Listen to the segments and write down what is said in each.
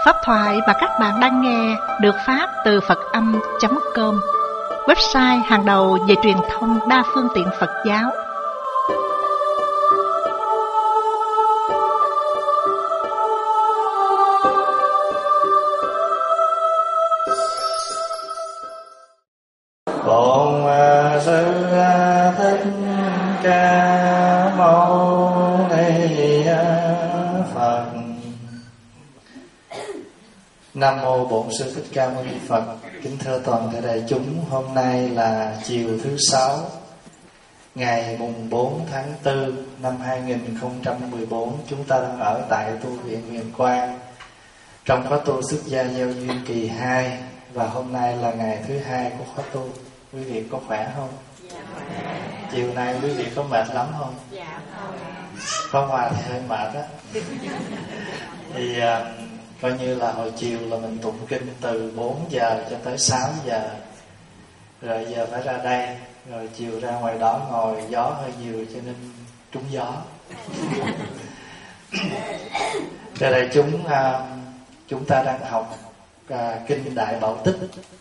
Pháp thoại mà các bạn đang nghe được phát từ Phật-âm.com, website hàng đầu về truyền thông đa phương tiện Phật giáo. Bổn Sư Thích Ca Mâu Ni Phật. Nam mô Bổn Sư Thích Ca Mâu Ni Phật. Kính thưa toàn thể đại chúng, hôm nay là chiều thứ Sáu, ngày mùng 4 tháng 4 năm 2014. Chúng ta đang ở tại tu viện Huyền Quang trong khóa tu xuất gia gieo duyên kỳ 2, và hôm nay là ngày thứ 2 của khóa tu. Quý vị có khỏe không? Dạ. Chiều nay quý vị có mệt lắm không? Dạ không. Có Hòa thì hơi mệt á. Thì coi như là hồi chiều là mình tụng kinh từ 4 giờ cho tới 6 giờ. Rồi giờ phải ra đây. Rồi chiều ra ngoài đó ngồi, gió hơi nhiều cho nên trúng gió. Thưa đại chúng ta đang học kinh Đại Bảo Tích.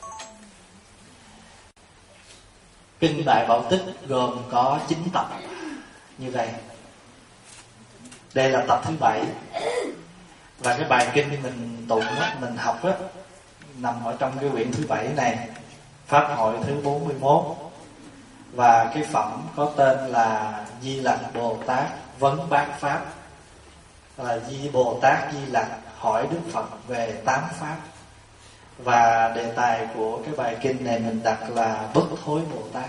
Kinh Đại Bảo Tích gồm có 9 tập như vậy. Đây là tập thứ 7. Và cái bài kinh mình tụng á, mình học á, nằm ở trong cái quyển thứ 7 này, Pháp hội thứ 41. Và cái phẩm có tên là Di Lặc Bồ Tát Vấn Bát Pháp. Là Di Bồ Tát Di Lặc hỏi Đức Phật về 8 Pháp. Và đề tài của cái bài kinh này mình đặt là Bất Thối Bồ Tát.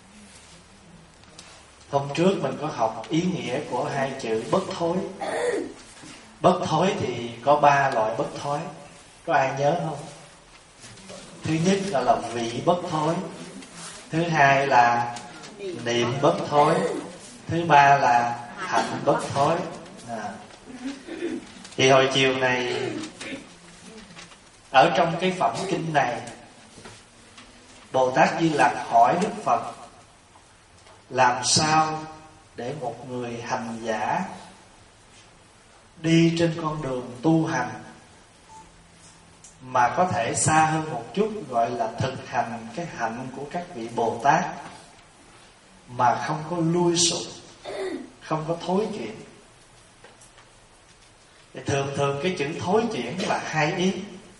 Hôm trước mình có học ý nghĩa của hai chữ bất thối. Bất thối thì có 3 loại bất thối. Có ai nhớ không? Thứ nhất là vị bất thối. Thứ hai là niệm bất thối. Thứ ba là hạnh bất thối. Thì hồi chiều này, ở trong cái phẩm kinh này, Bồ Tát Di Lặc hỏi Đức Phật làm sao để một người hành giả đi trên con đường tu hành mà có thể xa hơn một chút, gọi là thực hành cái hạnh của các vị Bồ Tát mà không có lui sụp, không có thối chuyển. Thì thường cái chữ thối chuyển là hai ý.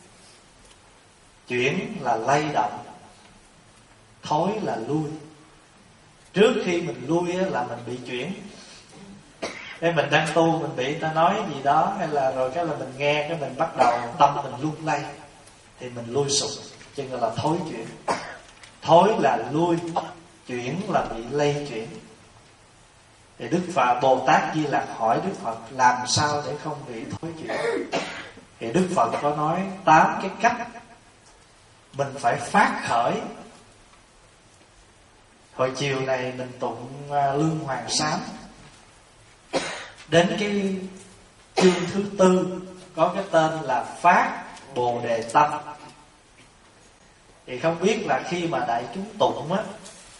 Chuyển là lay động, thối là lui. Trước khi mình lui là mình bị chuyển. Thế mình đang tu, mình bị ta nói gì đó, hay là rồi cái là mình nghe, cái mình bắt đầu tâm mình lung lay, thì mình lui sụp, cho nên là thối chuyển. Thối là lui, chuyển là bị lay chuyển. Thì Đức Phật Bồ Tát Di Lặc hỏi Đức Phật làm sao để không bị thối chuyển. Thì Đức Phật có nói 8 cái cách mình phải phát khởi. Hồi chiều này mình tụng Lương Hoàng Sám. Đến cái chương thứ 4 có cái tên là Phát Bồ Đề Tâm. Thì không biết là khi mà đại chúng tụng á,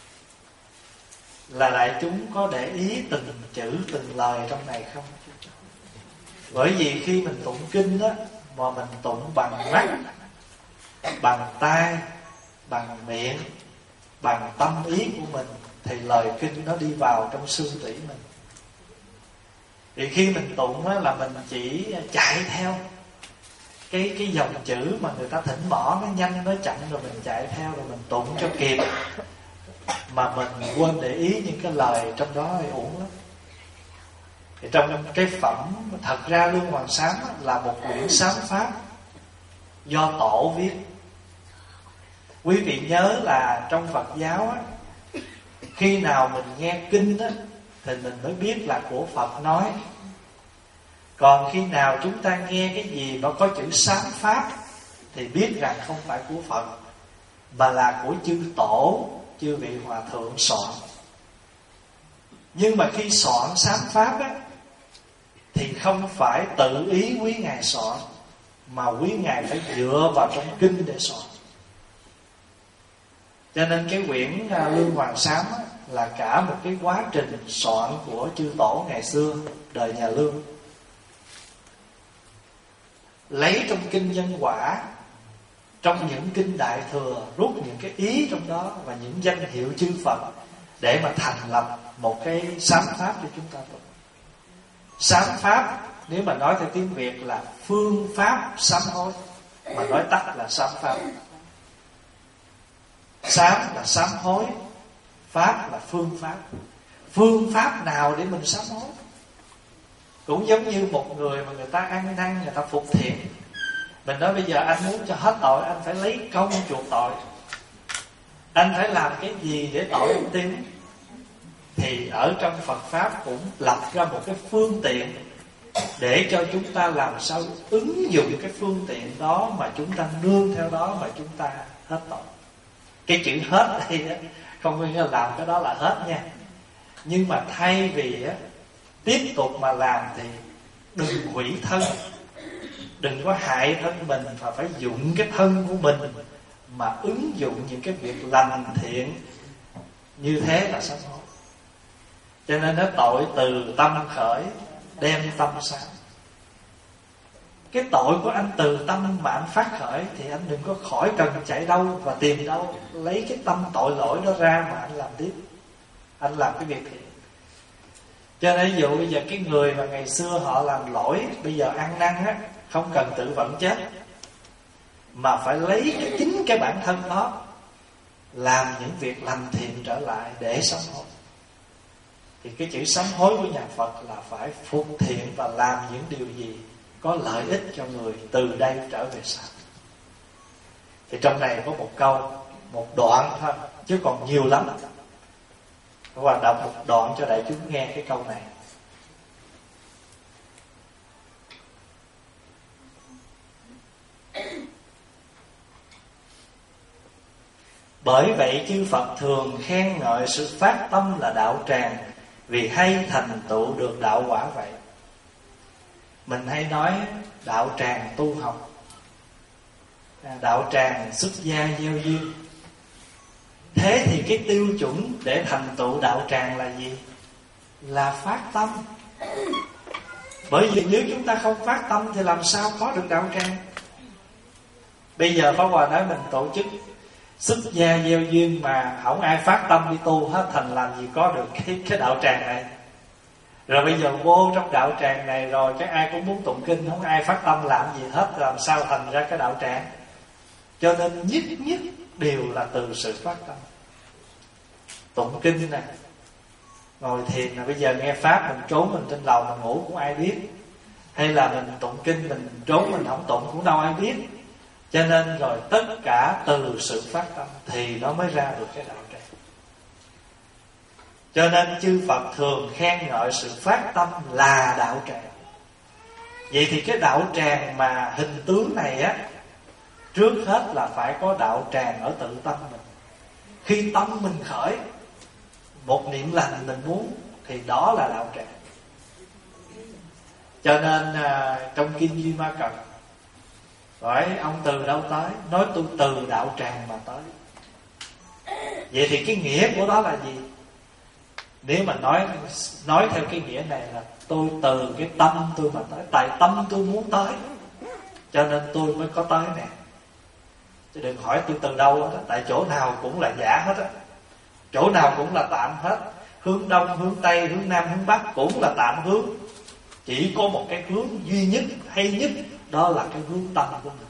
là đại chúng có để ý từng chữ từng lời trong này không? Bởi vì khi mình tụng kinh á, mà mình tụng bằng mắt, bằng tai, bằng miệng, bằng tâm ý của mình, thì lời kinh nó đi vào trong xương tủy mình. Thì khi mình tụng á, là mình chỉ chạy theo cái dòng chữ mà người ta thỉnh mỏ, nó nhanh nó chậm, rồi mình chạy theo, rồi mình tụng cho kịp, mà mình quên để ý những cái lời trong đó thì uổng lắm. Thì trong cái phẩm, thật ra Lương Hoàng Sám là một quyển sám pháp do Tổ viết. Quý vị nhớ là trong Phật giáo á, khi nào mình nghe kinh á, thì mình mới biết là của Phật nói. Còn khi nào chúng ta nghe cái gì nó có chữ sám pháp thì biết rằng không phải của Phật, mà là của chư Tổ, chư vị Hòa Thượng soạn. Nhưng mà khi soạn sám pháp á, thì không phải tự ý quý Ngài soạn, mà quý Ngài phải dựa vào trong kinh để soạn. Cho nên cái quyển Lương Hoàng Sám á, là cả một cái quá trình soạn của chư Tổ ngày xưa, đời nhà Lương. lấy trong kinh Nhân Quả, trong những kinh Đại Thừa, rút những cái ý trong đó và những danh hiệu chư Phật để mà thành lập một cái sám pháp cho chúng ta tu. Sám pháp nếu mà nói theo tiếng Việt là phương pháp sám hối, mà nói tắt là sám pháp. Sám là sám hối, pháp là phương pháp. Phương pháp nào để mình sám hối? Cũng giống như một người mà người ta ăn năn, người ta phục thiện. Mình nói bây giờ anh muốn cho hết tội, anh phải lấy công chuộc tội. Anh phải làm cái gì để tội không tiêu? Thì ở trong Phật Pháp cũng lập ra một cái phương tiện để cho chúng ta làm sao ứng dụng cái phương tiện đó, mà chúng ta nương theo đó mà chúng ta hết tội. Cái chữ hết đây đó, không có nghĩa là làm cái đó là hết nha. Nhưng mà thay vì tiếp tục mà làm thì đừng hủy thân, đừng có hại thân mình, mà phải dụng cái thân của mình mà ứng dụng những cái việc lành thiện. Như thế là sám hối. Cho nên nó tội từ tâm khởi, đem tâm sáng. Cái tội của anh từ tâm mà anh phát khởi thì anh đừng có khỏi cần chạy đâu và tìm đâu, lấy cái tâm tội lỗi đó ra mà anh làm tiếp. Anh làm cái việc thiện. Cho nên ví dụ bây giờ cái người mà ngày xưa họ làm lỗi, bây giờ ăn năn á, không cần tự vẫn chết, mà phải lấy cái chính cái bản thân đó làm những việc lành thiện trở lại để sám hối. Thì cái chữ sám hối của nhà Phật là phải phục thiện và làm những điều gì có lợi ích cho người từ đây trở về sau. Thì trong này có một câu, một đoạn thôi, chứ còn nhiều lắm. Và đọc một đoạn cho đại chúng nghe cái câu này. Bởi vậy chư Phật thường khen ngợi sự phát tâm là đạo tràng, vì hay thành tựu được đạo quả vậy. Mình hay nói đạo tràng tu học, đạo tràng xuất gia gieo duyên. Thế thì cái tiêu chuẩn để thành tựu đạo tràng là gì? Là phát tâm. Bởi vì nếu chúng ta không phát tâm thì làm sao có được đạo tràng? Bây giờ Pháp Hòa nói mình tổ chức xuất gia gieo duyên mà không ai phát tâm đi tu hết, thành làm gì có được cái đạo tràng này. Rồi bây giờ vô trong đạo tràng này rồi cái ai cũng muốn tụng kinh, không ai phát tâm làm gì hết, làm sao thành ra cái đạo tràng? Cho nên nhất đều là từ sự phát tâm. Tụng kinh nè, ngồi thiền nè, bây giờ nghe pháp mình trốn mình trên lầu mình ngủ cũng ai biết. Hay là mình tụng kinh mình trốn mình không tụng cũng đâu ai biết. Cho nên rồi tất cả từ sự phát tâm thì nó mới ra được cái đạo tràng. Cho nên chư Phật thường khen ngợi sự phát tâm là đạo tràng. Vậy thì cái đạo tràng mà hình tướng này á, trước hết là phải có đạo tràng ở tự tâm mình. Khi tâm mình khởi một niệm lành mình muốn thì đó là đạo tràng. Cho nên trong Kinh Duy Ma Cật hỏi ông từ đâu tới, nói tôi từ đạo tràng mà tới. Vậy thì cái nghĩa của đó là gì? Nếu mà nói theo cái nghĩa này là tôi từ cái tâm tôi mà tới. Tại tâm tôi muốn tới, cho nên tôi mới có tới nè. Chứ đừng hỏi tôi từ đâu đó. Tại chỗ nào cũng là giả hết á, chỗ nào cũng là tạm hết. Hướng đông, hướng tây, hướng nam, hướng bắc cũng là tạm hướng. Chỉ có một cái hướng duy nhất, hay nhất, đó là cái hướng tâm của mình.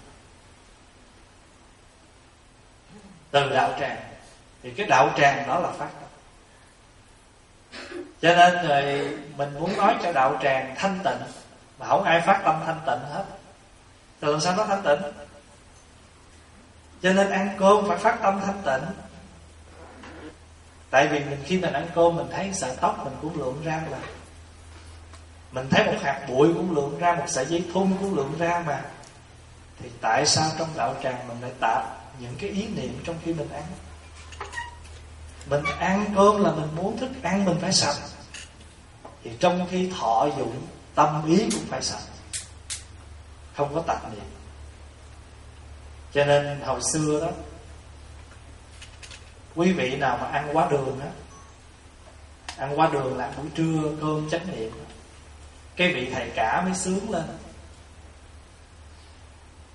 Từ đạo tràng thì cái đạo tràng đó là phát tâm. Cho nên rồi mình muốn nói cho đạo tràng thanh tịnh mà không ai phát tâm thanh tịnh hết, thì làm sao nó thanh tịnh? Cho nên ăn cơm phải phát tâm thanh tịnh. Tại vì khi mình ăn cơm mình thấy sợi tóc mình cũng lượm ra mà, mình thấy một hạt bụi cũng lượm ra, một sợi dây thun cũng lượm ra mà. Thì tại sao trong đạo tràng mình lại tạo những cái ý niệm trong khi mình ăn? Mình ăn cơm là mình muốn thức ăn mình phải sạch, thì trong khi thọ dụng tâm ý cũng phải sạch, không có tạp niệm. Cho nên hồi xưa đó, quý vị nào mà ăn quá đường á, ăn quá đường là buổi trưa cơm chánh niệm, cái vị thầy cả mới sướng lên.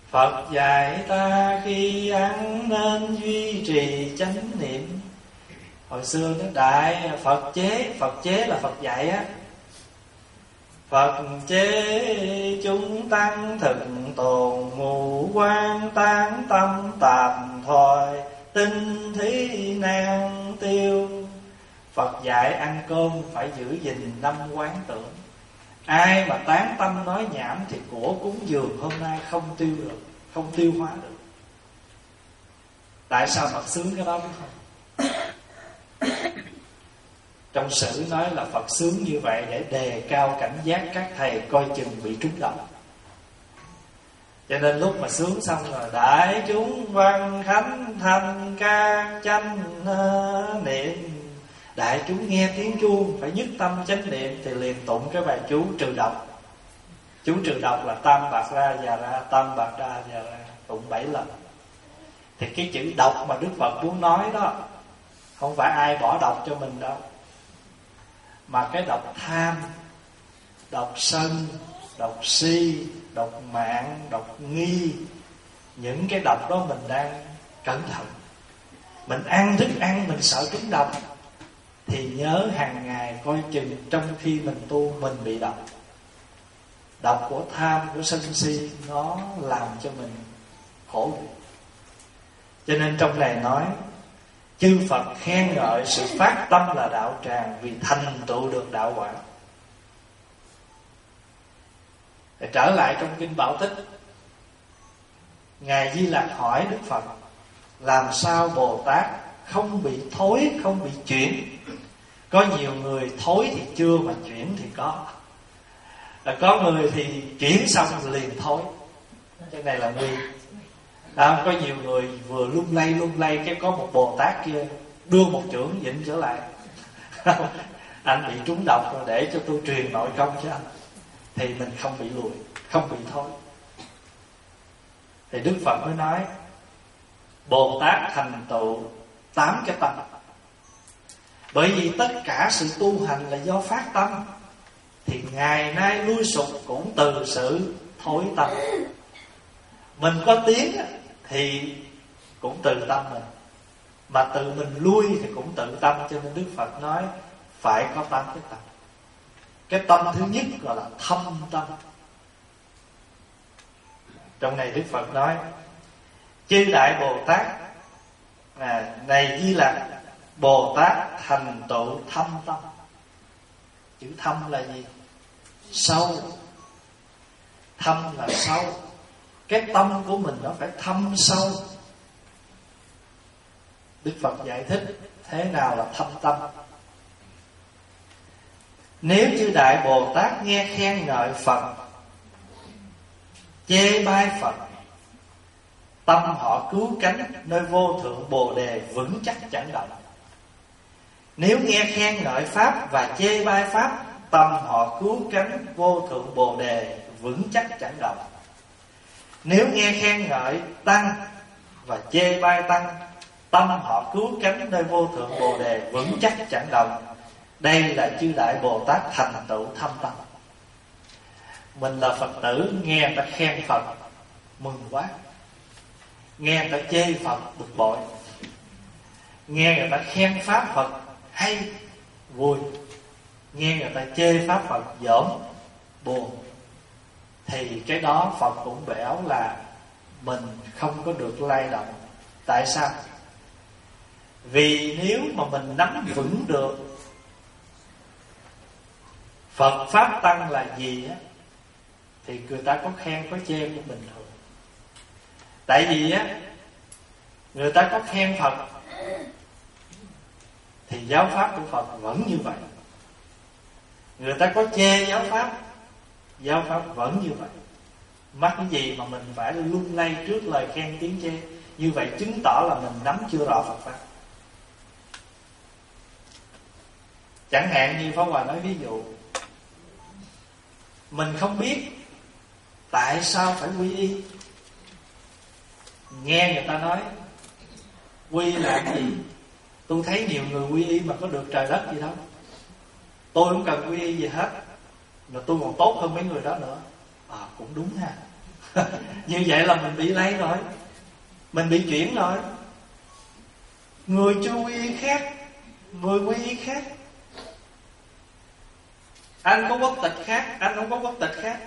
Phật dạy ta khi ăn nên duy trì chánh niệm. Hồi xưa nó đại Phật chế là Phật dạy á. Phật chế chúng tăng thực tồn, ngũ quan tán tâm tạm thôi, tinh thí nan tiêu. Phật dạy ăn cơm phải giữ gìn 5 quán tưởng. Ai mà tán tâm nói nhảm thì của cúng dường hôm nay không tiêu được, không tiêu hóa được. Tại sao Phật sướng cái đó biết không? Trong sử nói là Phật sướng như vậy để đề cao cảnh giác các thầy coi chừng bị trúng độc. Cho nên lúc mà sướng xong rồi đại chúng văn khánh thanh ca chánh niệm. Đại chúng nghe tiếng chuông phải nhất tâm chánh niệm thì liền tụng cái bài chú trừ độc. Chú trừ độc là tam bạc ra già ra, tam bạc ra già ra, tụng 7 lần. Thì cái chữ độc mà Đức Phật muốn nói đó không phải ai bỏ độc cho mình đâu, mà cái độc tham, độc sân, độc si, độc mạng, độc nghi. Những cái độc đó mình đang cẩn thận. Mình ăn thức ăn mình sợ trúng độc thì nhớ hàng ngày coi chừng trong khi mình tu mình bị độc. Độc của tham, của sân si nó làm cho mình khổ. Cho nên trong này nói chư Phật khen ngợi sự phát tâm là đạo tràng vì thành tựu được đạo quả. Để trở lại trong kinh Bảo Tích, Ngài Di Lặc hỏi Đức Phật làm sao Bồ Tát không bị thối, không bị chuyển. Có nhiều người thối thì chưa mà chuyển thì có. Có người thì chuyển xong liền thối. Cái này là nguy. Có nhiều người vừa lung lay cái có một Bồ Tát kia đưa một chưởng vịnh trở lại. Anh bị trúng độc rồi, để cho tôi truyền nội công cho anh. Thì mình không bị lùi, không bị thối. Thì Đức Phật mới nói Bồ Tát thành tựu 8 cái tâm. Bởi vì tất cả sự tu hành là do phát tâm, thì ngày nay lui sụp cũng từ sự thối tâm. Mình có tiếng thì cũng từ tâm mình, mà tự mình lui thì cũng tự tâm. Cho nên Đức Phật nói phải có 8 cái tâm. Cái tâm thứ nhất gọi là thâm tâm. Trong này Đức Phật nói chư Đại Bồ Tát này Di Lặc, Bồ Tát thành tựu thâm tâm. Chữ thâm là gì? Sâu. Thâm là sâu. Cái tâm của mình nó phải thâm sâu. Đức Phật giải thích thế nào là thâm tâm. Nếu chư Đại Bồ Tát nghe khen ngợi Phật, chê bai Phật, tâm họ cứu cánh nơi vô thượng Bồ Đề vững chắc chẳng động. Nếu nghe khen ngợi Pháp và chê bai Pháp, tâm họ cứu cánh vô thượng Bồ Đề vững chắc chẳng động. Nếu nghe khen ngợi Tăng và chê bai Tăng, tâm họ cứu cánh nơi vô thượng Bồ Đề vững chắc chẳng động. Đây là chư Đại Bồ Tát thành tựu thâm tâm. Mình là Phật tử, nghe người ta khen Phật mừng quá, nghe người ta chê Phật bực bội, nghe người ta khen Pháp Phật hay vui, nghe người ta chê Pháp Phật dởm buồn, thì cái đó Phật cũng bảo là mình không có được lay động. Tại sao? Vì nếu mà mình nắm vững được Phật Pháp Tăng là gì á, thì người ta có khen có chê cũng bình thường. Tại vì á, người ta có khen Phật thì giáo pháp của Phật vẫn như vậy. Người ta có chê giáo pháp vẫn như vậy. Mắc cái gì mà mình phải lung lay trước lời khen tiếng chê? Như vậy chứng tỏ là mình nắm chưa rõ Phật Pháp. Chẳng hạn như Pháp Hòa nói ví dụ, mình không biết tại sao phải quy y. Nghe người ta nói quy là cái gì? Tôi thấy nhiều người quy y mà có được trời đất gì đâu. Tôi không cần quy y gì hết, mà tôi còn tốt hơn mấy người đó nữa. Cũng đúng ha. Như vậy là mình bị lây rồi, mình bị chuyển rồi. Người chưa quy y khác, người quy y khác. Anh có quốc tịch khác, anh không có quốc tịch khác.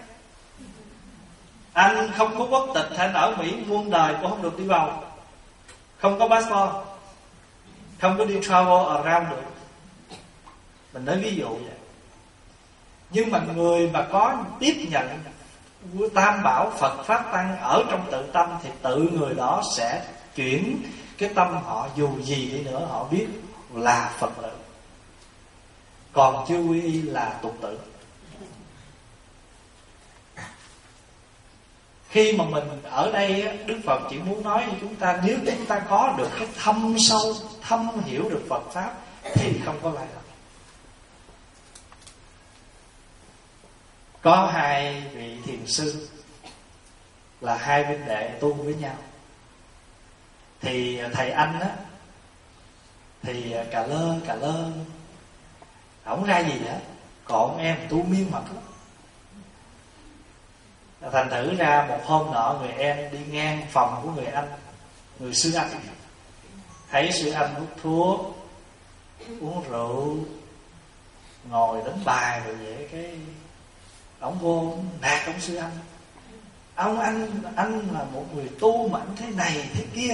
Anh không có quốc tịch, anh ở Mỹ muôn đời cũng không được đi vào. Không có passport, không có đi travel around được. Mình nói ví dụ vậy. Nhưng mà người mà có tiếp nhận Tam Bảo Phật Pháp Tăng ở trong tự tâm, thì tự người đó sẽ chuyển cái tâm họ, dù gì đi nữa họ biết là Phật tử. Còn chưa quy y là tục tử. Khi mà mình ở đây, Đức Phật chỉ muốn nói với chúng ta, nếu chúng ta có được cái thâm sâu, thâm hiểu được Phật Pháp thì không có lại lầm. Có hai vị thiền sư là hai huynh đệ tu với nhau. Thì thầy anh á, thì cà lơ không ra gì nữa, còn em tu miên mật lắm. Thành thử ra một hôm nọ, người em đi ngang phòng của người anh, người sư anh, thấy sư anh hút thuốc, uống rượu, ngồi đánh bài rồi vậy, cái ông vô nạt ông sư anh. Anh là một người tu mà anh thế này thế kia.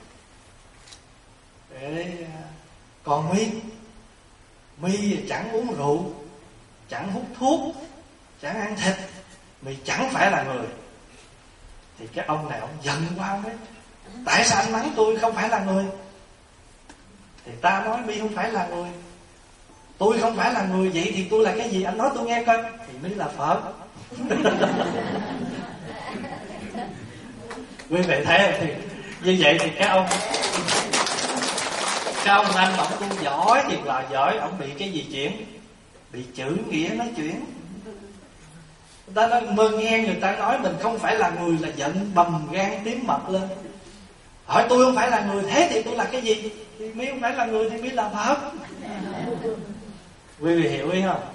Để còn My chẳng uống rượu, chẳng hút thuốc, chẳng ăn thịt, My chẳng phải là người. Thì cái ông này ông giận quá, ông ấy: tại sao anh mắng tôi không phải là người? Thì ta nói My không phải là người, tôi không phải là người, vậy thì tôi là cái gì? Anh nói tôi nghe coi. Thì My là Phật. Quý vị thấy không? Thì như vậy thì cái ông anh ông tu giỏi thiệt là giỏi, ông bị cái gì chuyển? Bị chữ nghĩa nói chuyển. Người ta nói, nghe người ta nói mình không phải là người là giận bầm gan tím mật lên. Hỏi tôi không phải là người, thế thì tôi là cái gì? Thì My không phải là người thì My là Phật. Quý vị hiểu ý không?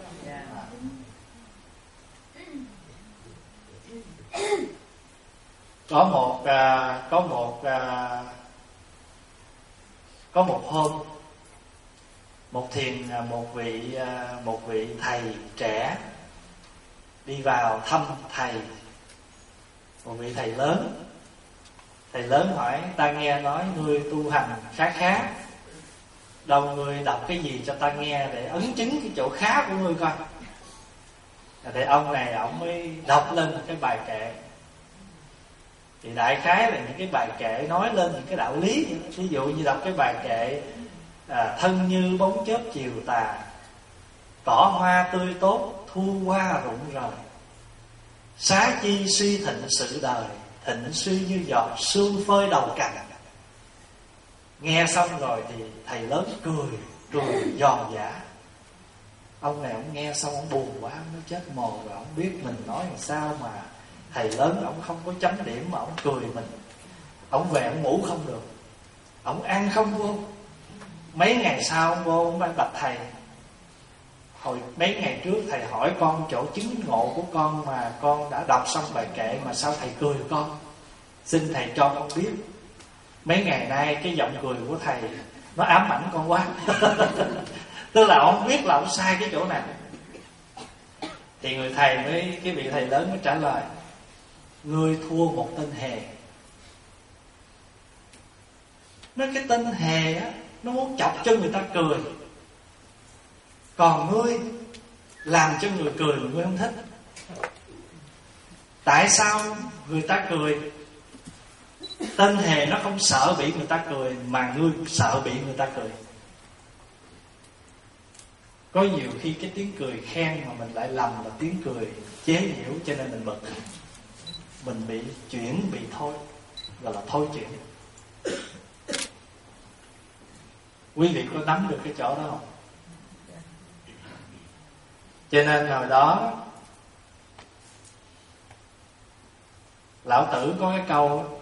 Có một hôm, một vị thầy trẻ đi vào thăm thầy, một vị thầy lớn. Thầy lớn hỏi: ta nghe nói ngươi tu hành khá, đâu ngươi đọc cái gì cho ta nghe để ấn chứng cái chỗ khá của ngươi coi. Thì ông này ông mới đọc lên một cái bài kệ. Thì đại khái là những cái bài kệ nói lên những cái đạo lý. Ví dụ như đọc cái bài kệ thân như bóng chớp chiều tà, cỏ hoa tươi tốt thu hoa rụng rời, xá chi suy thịnh sự đời, thịnh suy như giọt sương phơi đầu cành. Nghe xong rồi thì thầy lớn cười giòn giả. Ông này ông nghe xong ông buồn quá, ông nói chết mồ rồi, ông biết mình nói làm sao mà thầy lớn ông không có chấm điểm mà ông cười mình. Ông về ông ngủ không được, ông ăn không vô. Mấy ngày sau ông vô ông bạch thầy: hồi mấy ngày trước thầy hỏi con chỗ chứng ngộ của con mà con đã đọc xong bài kệ mà sao thầy cười con? Xin thầy cho con biết. Mấy ngày nay cái giọng cười của thầy nó ám ảnh con quá. Tức là ông biết là ông sai cái chỗ nào. Thì người thầy mới, cái vị thầy lớn mới trả lời: ngươi thua một tên hề. Nói cái tên hề á, nó muốn chọc cho người ta cười, còn ngươi làm cho người cười mà ngươi không thích. Tại sao người ta cười? Tên hề nó không sợ bị người ta cười, mà ngươi sợ bị người ta cười. Có nhiều khi cái tiếng cười khen mà mình lại lầm là tiếng cười chế giễu, cho nên mình bực. Mình bị chuyển, bị thôi, gọi là thôi chuyển. Quý vị có nắm được cái chỗ đó không? Cho nên hồi đó Lão Tử có cái câu: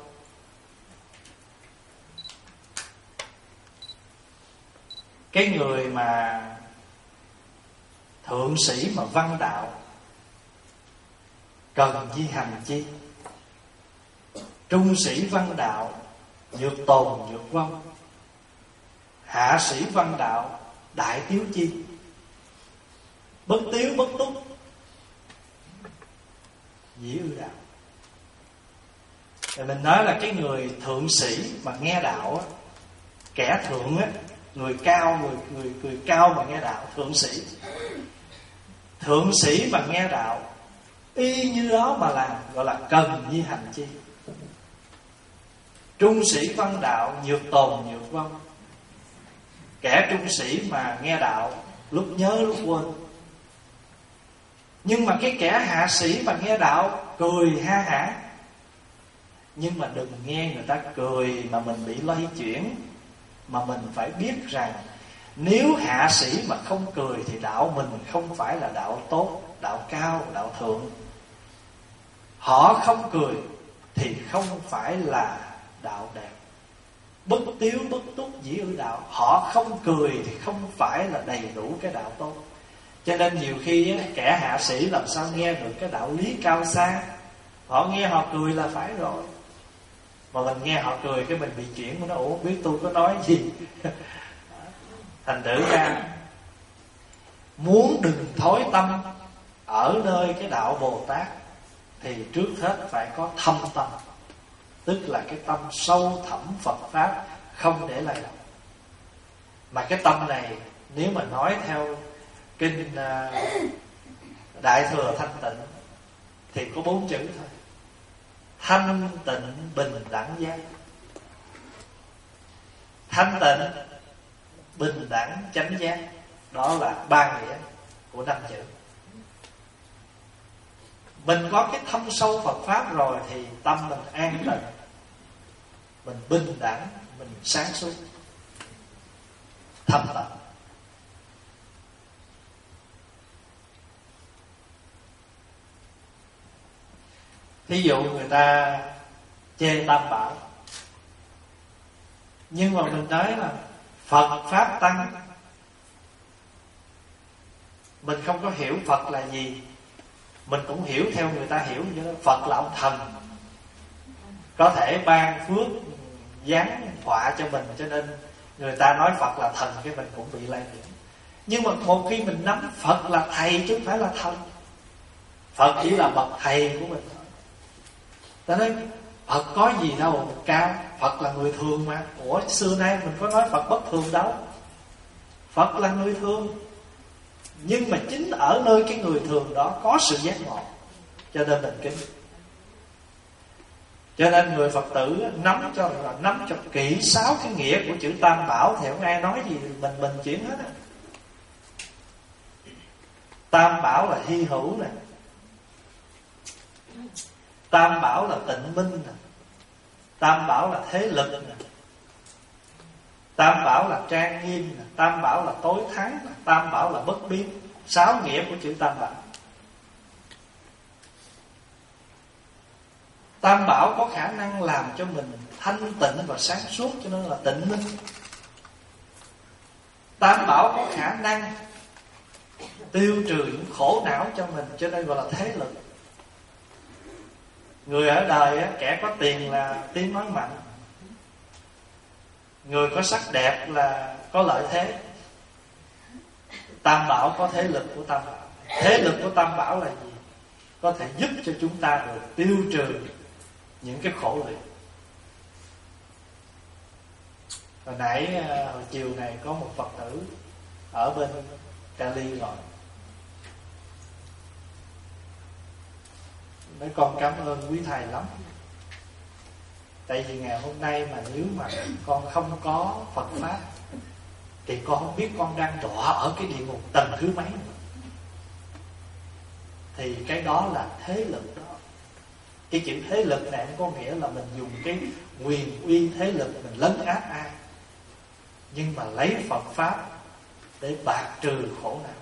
cái người mà thượng sĩ mà văn đạo cần di hành chi? Trung sĩ văn đạo, nhược tồn nhược vong. Hạ sĩ văn đạo, đại tiếu chi. Bất tiếu bất túc, dĩ ư đạo. Rồi mình nói là cái người thượng sĩ mà nghe đạo á, kẻ thượng á, người cao, người cao mà nghe đạo, thượng sĩ. Thượng sĩ mà nghe đạo y như đó mà làm, gọi là cần nhi hành chi. Trung sĩ văn đạo, nhược tồn nhược vong. Kẻ trung sĩ mà nghe đạo lúc nhớ lúc quên. Nhưng mà cái kẻ hạ sĩ mà nghe đạo cười ha hả. Nhưng mà đừng nghe người ta cười mà mình bị lay chuyển. Mà mình phải biết rằng nếu hạ sĩ mà không cười thì đạo mình không phải là đạo tốt, đạo cao, đạo thượng. Họ không cười thì không phải là đạo đẹp. Bất tiếu bất túc dĩ ư đạo. Họ không cười thì không phải là đầy đủ cái đạo tốt. Cho nên nhiều khi kẻ hạ sĩ làm sao nghe được cái đạo lý cao xa. Họ nghe họ cười là phải rồi. Mà mình nghe họ cười cái mình bị chuyển, mình nói ủa biết tôi có nói gì. Thành thử ra muốn đừng thối tâm ở nơi cái đạo Bồ Tát thì trước hết phải có thâm tâm. Tức là cái tâm sâu thẳm Phật Pháp, không để lay động. Mà cái tâm này nếu mà nói theo kinh Đại Thừa Thanh Tịnh thì có 4 chữ thôi: thanh tịnh bình đẳng giác. Thanh tịnh, bình đẳng, chánh giác. Đó là 3 nghĩa của 5 chữ. Mình có cái thâm sâu Phật Pháp rồi thì tâm mình an tịnh, mình bình đẳng, mình sáng suốt, thâm tịnh. Thí dụ người ta chê Tam Bảo, nhưng mà mình nói là Phật Pháp Tăng. Mình không có hiểu Phật là gì, mình cũng hiểu theo người ta hiểu như Phật là ông thần, có thể ban phước giáng họa cho mình, cho nên người ta nói Phật là thần cái mình cũng bị lay chuyển. Nhưng mà một khi mình nắm Phật là thầy chứ không phải là thần, Phật chỉ là bậc thầy của mình. Ta nói Phật có gì đâu cao, Phật là người thường mà. Ủa xưa nay mình có nói Phật bất thường đâu. Phật là người thường, nhưng mà chính ở nơi cái người thường đó có sự giác ngộ, cho nên mình kính. Cho nên người Phật tử nắm cho kỹ 6 cái nghĩa của chữ Tam Bảo thì không ai nói gì mình chuyển hết á. Tam Bảo là hy hữu nè, Tam Bảo là tịnh minh nè, Tam Bảo là thế lực nè, Tam Bảo là trang nghiêm nè, Tam Bảo là tối thắng nè, Tam Bảo là bất biến. 6 nghĩa của chữ Tam Bảo. Tam Bảo có khả năng làm cho mình thanh tịnh và sáng suốt, cho nên là tịnh minh. Tam Bảo có khả năng tiêu trừ những khổ não cho mình, cho nên gọi là thế lực. Người ở đời kẻ có tiền là tiếng nói mạnh, người có sắc đẹp là có lợi thế. Tam Bảo có thế lực của Tam Bảo. Thế lực của Tam Bảo là gì? Có thể giúp cho chúng ta được tiêu trừ những cái khổ luyện. Hồi nãy hồi chiều này có một Phật tử ở bên Cali rồi, nói con cảm ơn quý thầy lắm. Tại vì ngày hôm nay mà nếu mà con không có Phật Pháp thì con không biết con đang đọa ở cái địa ngục tầng thứ mấy nữa. Thì cái đó là thế lực đó. Cái chữ thế lực này có nghĩa là mình dùng cái quyền uy thế lực mình lấn áp ai, nhưng mà lấy Phật Pháp để bạc trừ khổ não.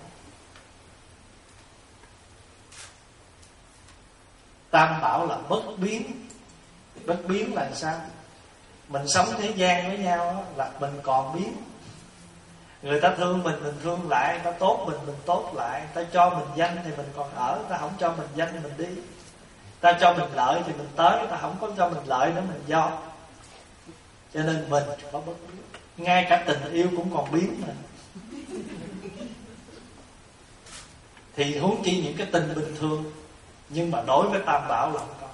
Tam Bảo là bất biến. Bất biến là sao? Mình sống thế gian với nhau là mình còn biến. Người ta thương mình thương lại, người ta tốt mình tốt lại, người ta cho mình danh thì mình còn ở, người ta không cho mình danh thì mình đi. Ta cho mình lợi thì mình tới, ta không có cho mình lợi nữa mình do. Cho nên mình có bất biến. Ngay cả tình yêu cũng còn biến mà. Thì huống chi những cái tình bình thường. Nhưng mà đối với Tam Bảo là không có.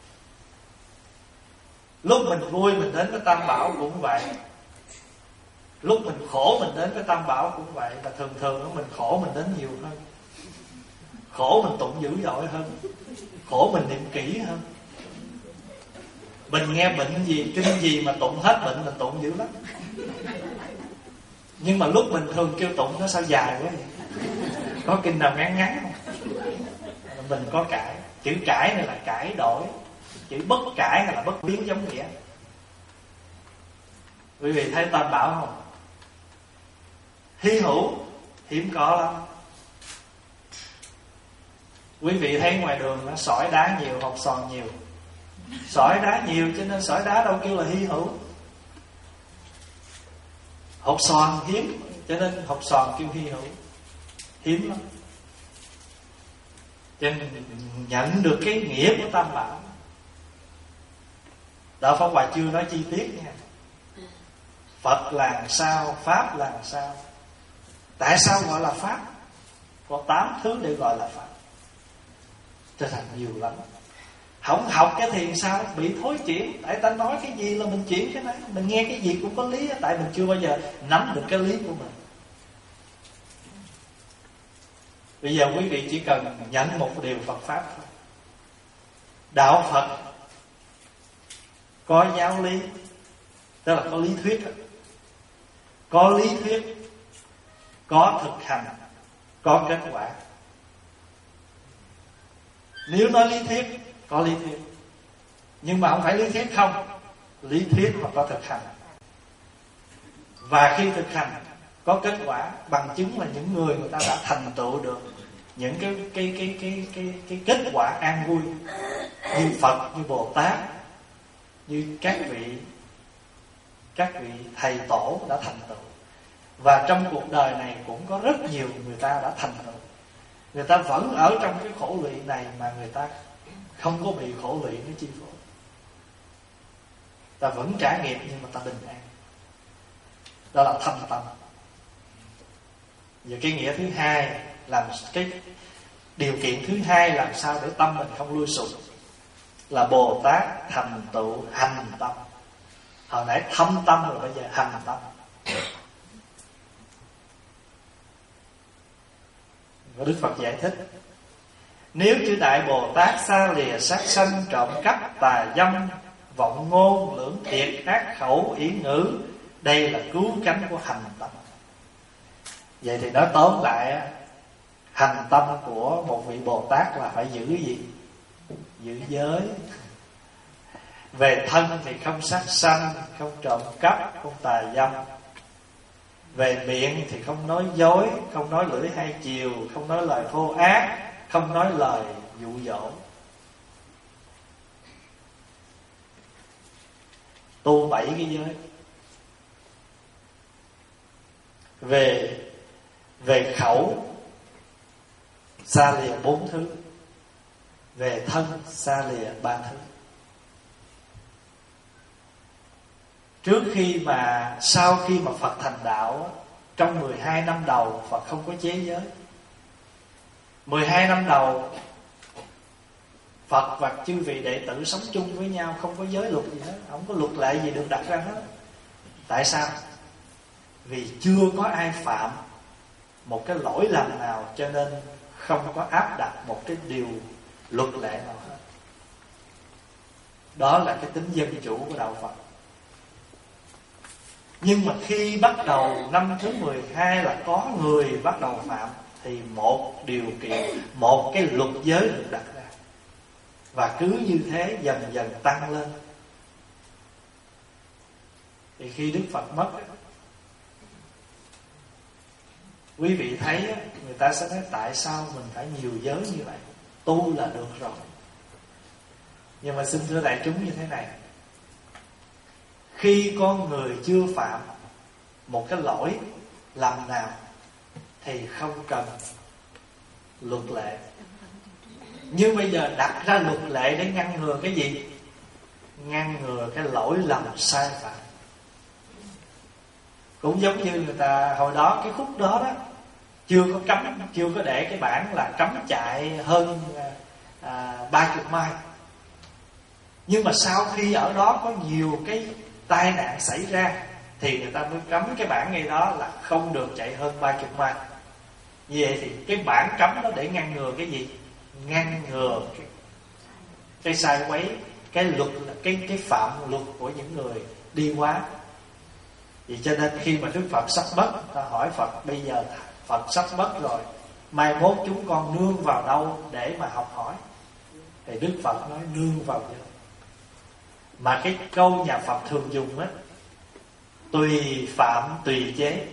Lúc mình vui mình đến với Tam Bảo cũng vậy. Lúc mình khổ mình đến với Tam Bảo cũng vậy. Và thường thường mình khổ mình đến nhiều hơn. Khổ mình tụng dữ dội hơn. Khổ mình niệm kỹ hơn. Mình nghe bệnh gì, kinh gì mà tụng hết bệnh mình tụng dữ lắm. Nhưng mà lúc mình thường kêu tụng nó sao dài quá vậy? Có kinh nào ngắn ngắn không? Mình có cãi. Chữ cãi này là cãi đổi. Chữ bất cãi này là bất biến giống nghĩa. Quý vị thấy Tam Bảo không? Hy hữu, hiếm có lắm. Quý vị thấy ngoài đường nó sỏi đá nhiều, hột sòn nhiều. Sỏi đá nhiều cho nên sỏi đá đâu kêu là hy hữu. Hột sòn hiếm cho nên hột sòn kêu hy hữu. Hiếm lắm. Cho nên nhận được cái nghĩa của Tam Bảo. Đạo Pháp Hòa chưa nói chi tiết nha. Phật là sao, Pháp là sao. Tại sao gọi là Pháp? Có 8 thứ để gọi là Pháp. Trở thành nhiều lắm. Không học cái thiền sao bị thối chuyển. Tại ta nói cái gì là mình chuyển cái này. Mình nghe cái gì cũng có lý. Tại mình chưa bao giờ nắm được cái lý của mình. Bây giờ quý vị chỉ cần nhận một điều Phật Pháp thôi. Đạo Phật có giáo lý, tức là có lý thuyết. Có lý thuyết, có thực hành, có kết quả. Nếu nói lý thuyết, có lý thuyết. Nhưng mà không phải lý thuyết không. Lý thuyết mà có thực hành. Và khi thực hành có kết quả, bằng chứng là những người ta đã thành tựu được những cái kết quả an vui, như Phật, như Bồ Tát, như các vị thầy tổ đã thành tựu. Và trong cuộc đời này cũng có rất nhiều người ta đã thành tựu. Người ta vẫn ở trong cái khổ lụy này mà người ta không có bị khổ lụy nó chi phối. Ta vẫn trải nghiệm nhưng mà ta bình an. Đó là thâm tâm. Và cái nghĩa thứ hai, làm cái điều kiện thứ hai làm sao để tâm mình không lui sụp, là Bồ Tát thành tựu hành tâm. Hồi nãy thâm tâm rồi, bây giờ hành tâm. Và Đức Phật giải thích: nếu chư Đại Bồ Tát xa lìa sát sanh, trộm cắp, tà dâm, vọng ngôn, lưỡng thiệt, ác khẩu, ý ngữ, đây là cứu cánh của hành tâm. Vậy thì nói tóm lại, hành tâm của một vị Bồ Tát là phải giữ cái gì? Giữ giới. Về thân thì không sát sanh, không trộm cắp, không tà dâm. Về miệng thì không nói dối, không nói lưỡi hai chiều, không nói lời thô ác, không nói lời dụ dỗ. Tu 7 cái giới. Về khẩu xa lìa 4 thứ. Về thân xa lìa 3 thứ. Sau khi mà Phật thành đạo, trong 12 năm đầu Phật không có chế giới. 12 năm đầu Phật và chư vị đệ tử sống chung với nhau, không có giới luật gì hết, không có luật lệ gì được đặt ra hết. Tại sao? Vì chưa có ai phạm một cái lỗi lầm nào, cho nên không có áp đặt một cái điều luật lệ nào hết. Đó là cái tính dân chủ của đạo Phật. Nhưng mà khi bắt đầu năm thứ 12 là có người bắt đầu phạm, thì một điều kiện, một cái luật giới được đặt ra. Và cứ như thế dần dần tăng lên. Thì khi Đức Phật mất, quý vị thấy người ta sẽ nói tại sao mình phải nhiều giới như vậy, tu là được rồi. Nhưng mà xin thưa đại chúng như thế này: khi con người chưa phạm một cái lỗi lầm nào thì không cần luật lệ. Nhưng bây giờ đặt ra luật lệ để ngăn ngừa cái gì? Ngăn ngừa cái lỗi lầm sai phạm. Cũng giống như người ta hồi đó, cái khúc đó đó chưa có cấm, chưa có để cái bảng là cấm chạy hơn 30 mai. Nhưng mà sau khi ở đó có nhiều cái tai nạn xảy ra thì người ta mới cấm cái bảng ngay đó là không được chạy hơn 30 mai. Như vậy thì cái bảng cấm đó để ngăn ngừa cái gì? Ngăn ngừa cái sai quấy, cái luật, cái phạm luật của những người đi quá. Vì cho nên khi mà Đức Phật sắp mất, ta hỏi Phật bây giờ Phật sắp mất rồi, mai mốt chúng con nương vào đâu để mà học hỏi? Thì Đức Phật nói nương vào đâu. Mà cái câu nhà Phật thường dùng á, tùy phạm tùy chế.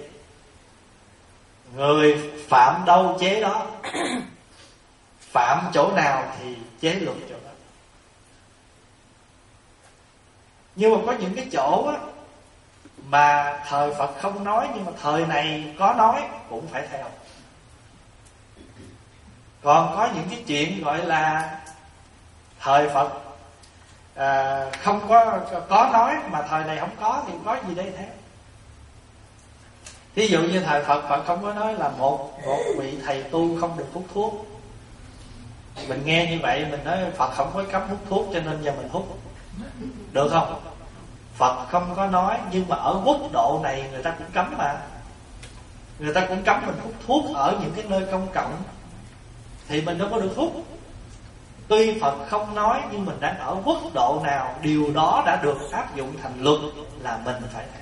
Người phạm đâu chế đó. Phạm chỗ nào thì chế luật chỗ đó. Nhưng mà có những cái chỗ á mà thời Phật không nói, nhưng mà thời này có nói cũng phải theo. Còn có những cái chuyện gọi là thời Phật không có nói, mà thời này không có thì có gì đây theo. Thí dụ như thời Phật không có nói là một vị thầy tu không được hút thuốc. Mình nghe như vậy mình nói Phật không có cấm hút thuốc cho nên giờ mình hút, được không? Phật không có nói, nhưng mà ở quốc độ này người ta cũng cấm mà. Người ta cũng cấm mình hút thuốc ở những cái nơi công cộng thì mình đâu có được hút. Tuy Phật không nói, nhưng mình đang ở quốc độ nào điều đó đã được áp dụng thành luật là mình phải theo.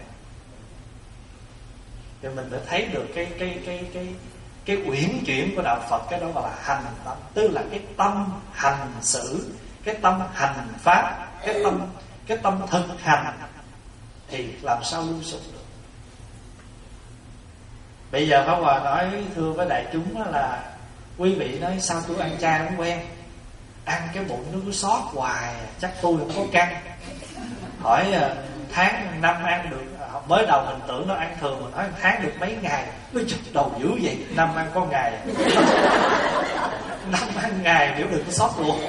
Thì mình mới thấy được cái uyển chuyển của đạo Phật. Cái đó gọi là hành tâm, tức là cái tâm hành xử, cái tâm hành pháp, cái tâm thực hành thì làm sao lưu sụp được. Bây giờ Pháp Hòa nói thưa với đại chúng là quý vị nói sao tôi ăn chay không quen, ăn cái bụng nó cứ xót hoài, chắc tôi không có căn. Hỏi tháng năm ăn được, mới đầu mình tưởng nó ăn thường, mình nói tháng được mấy ngày, nó chụp đầu dữ vậy, năm ăn có ngày. Năm ăn ngày nếu đừng có xót luôn.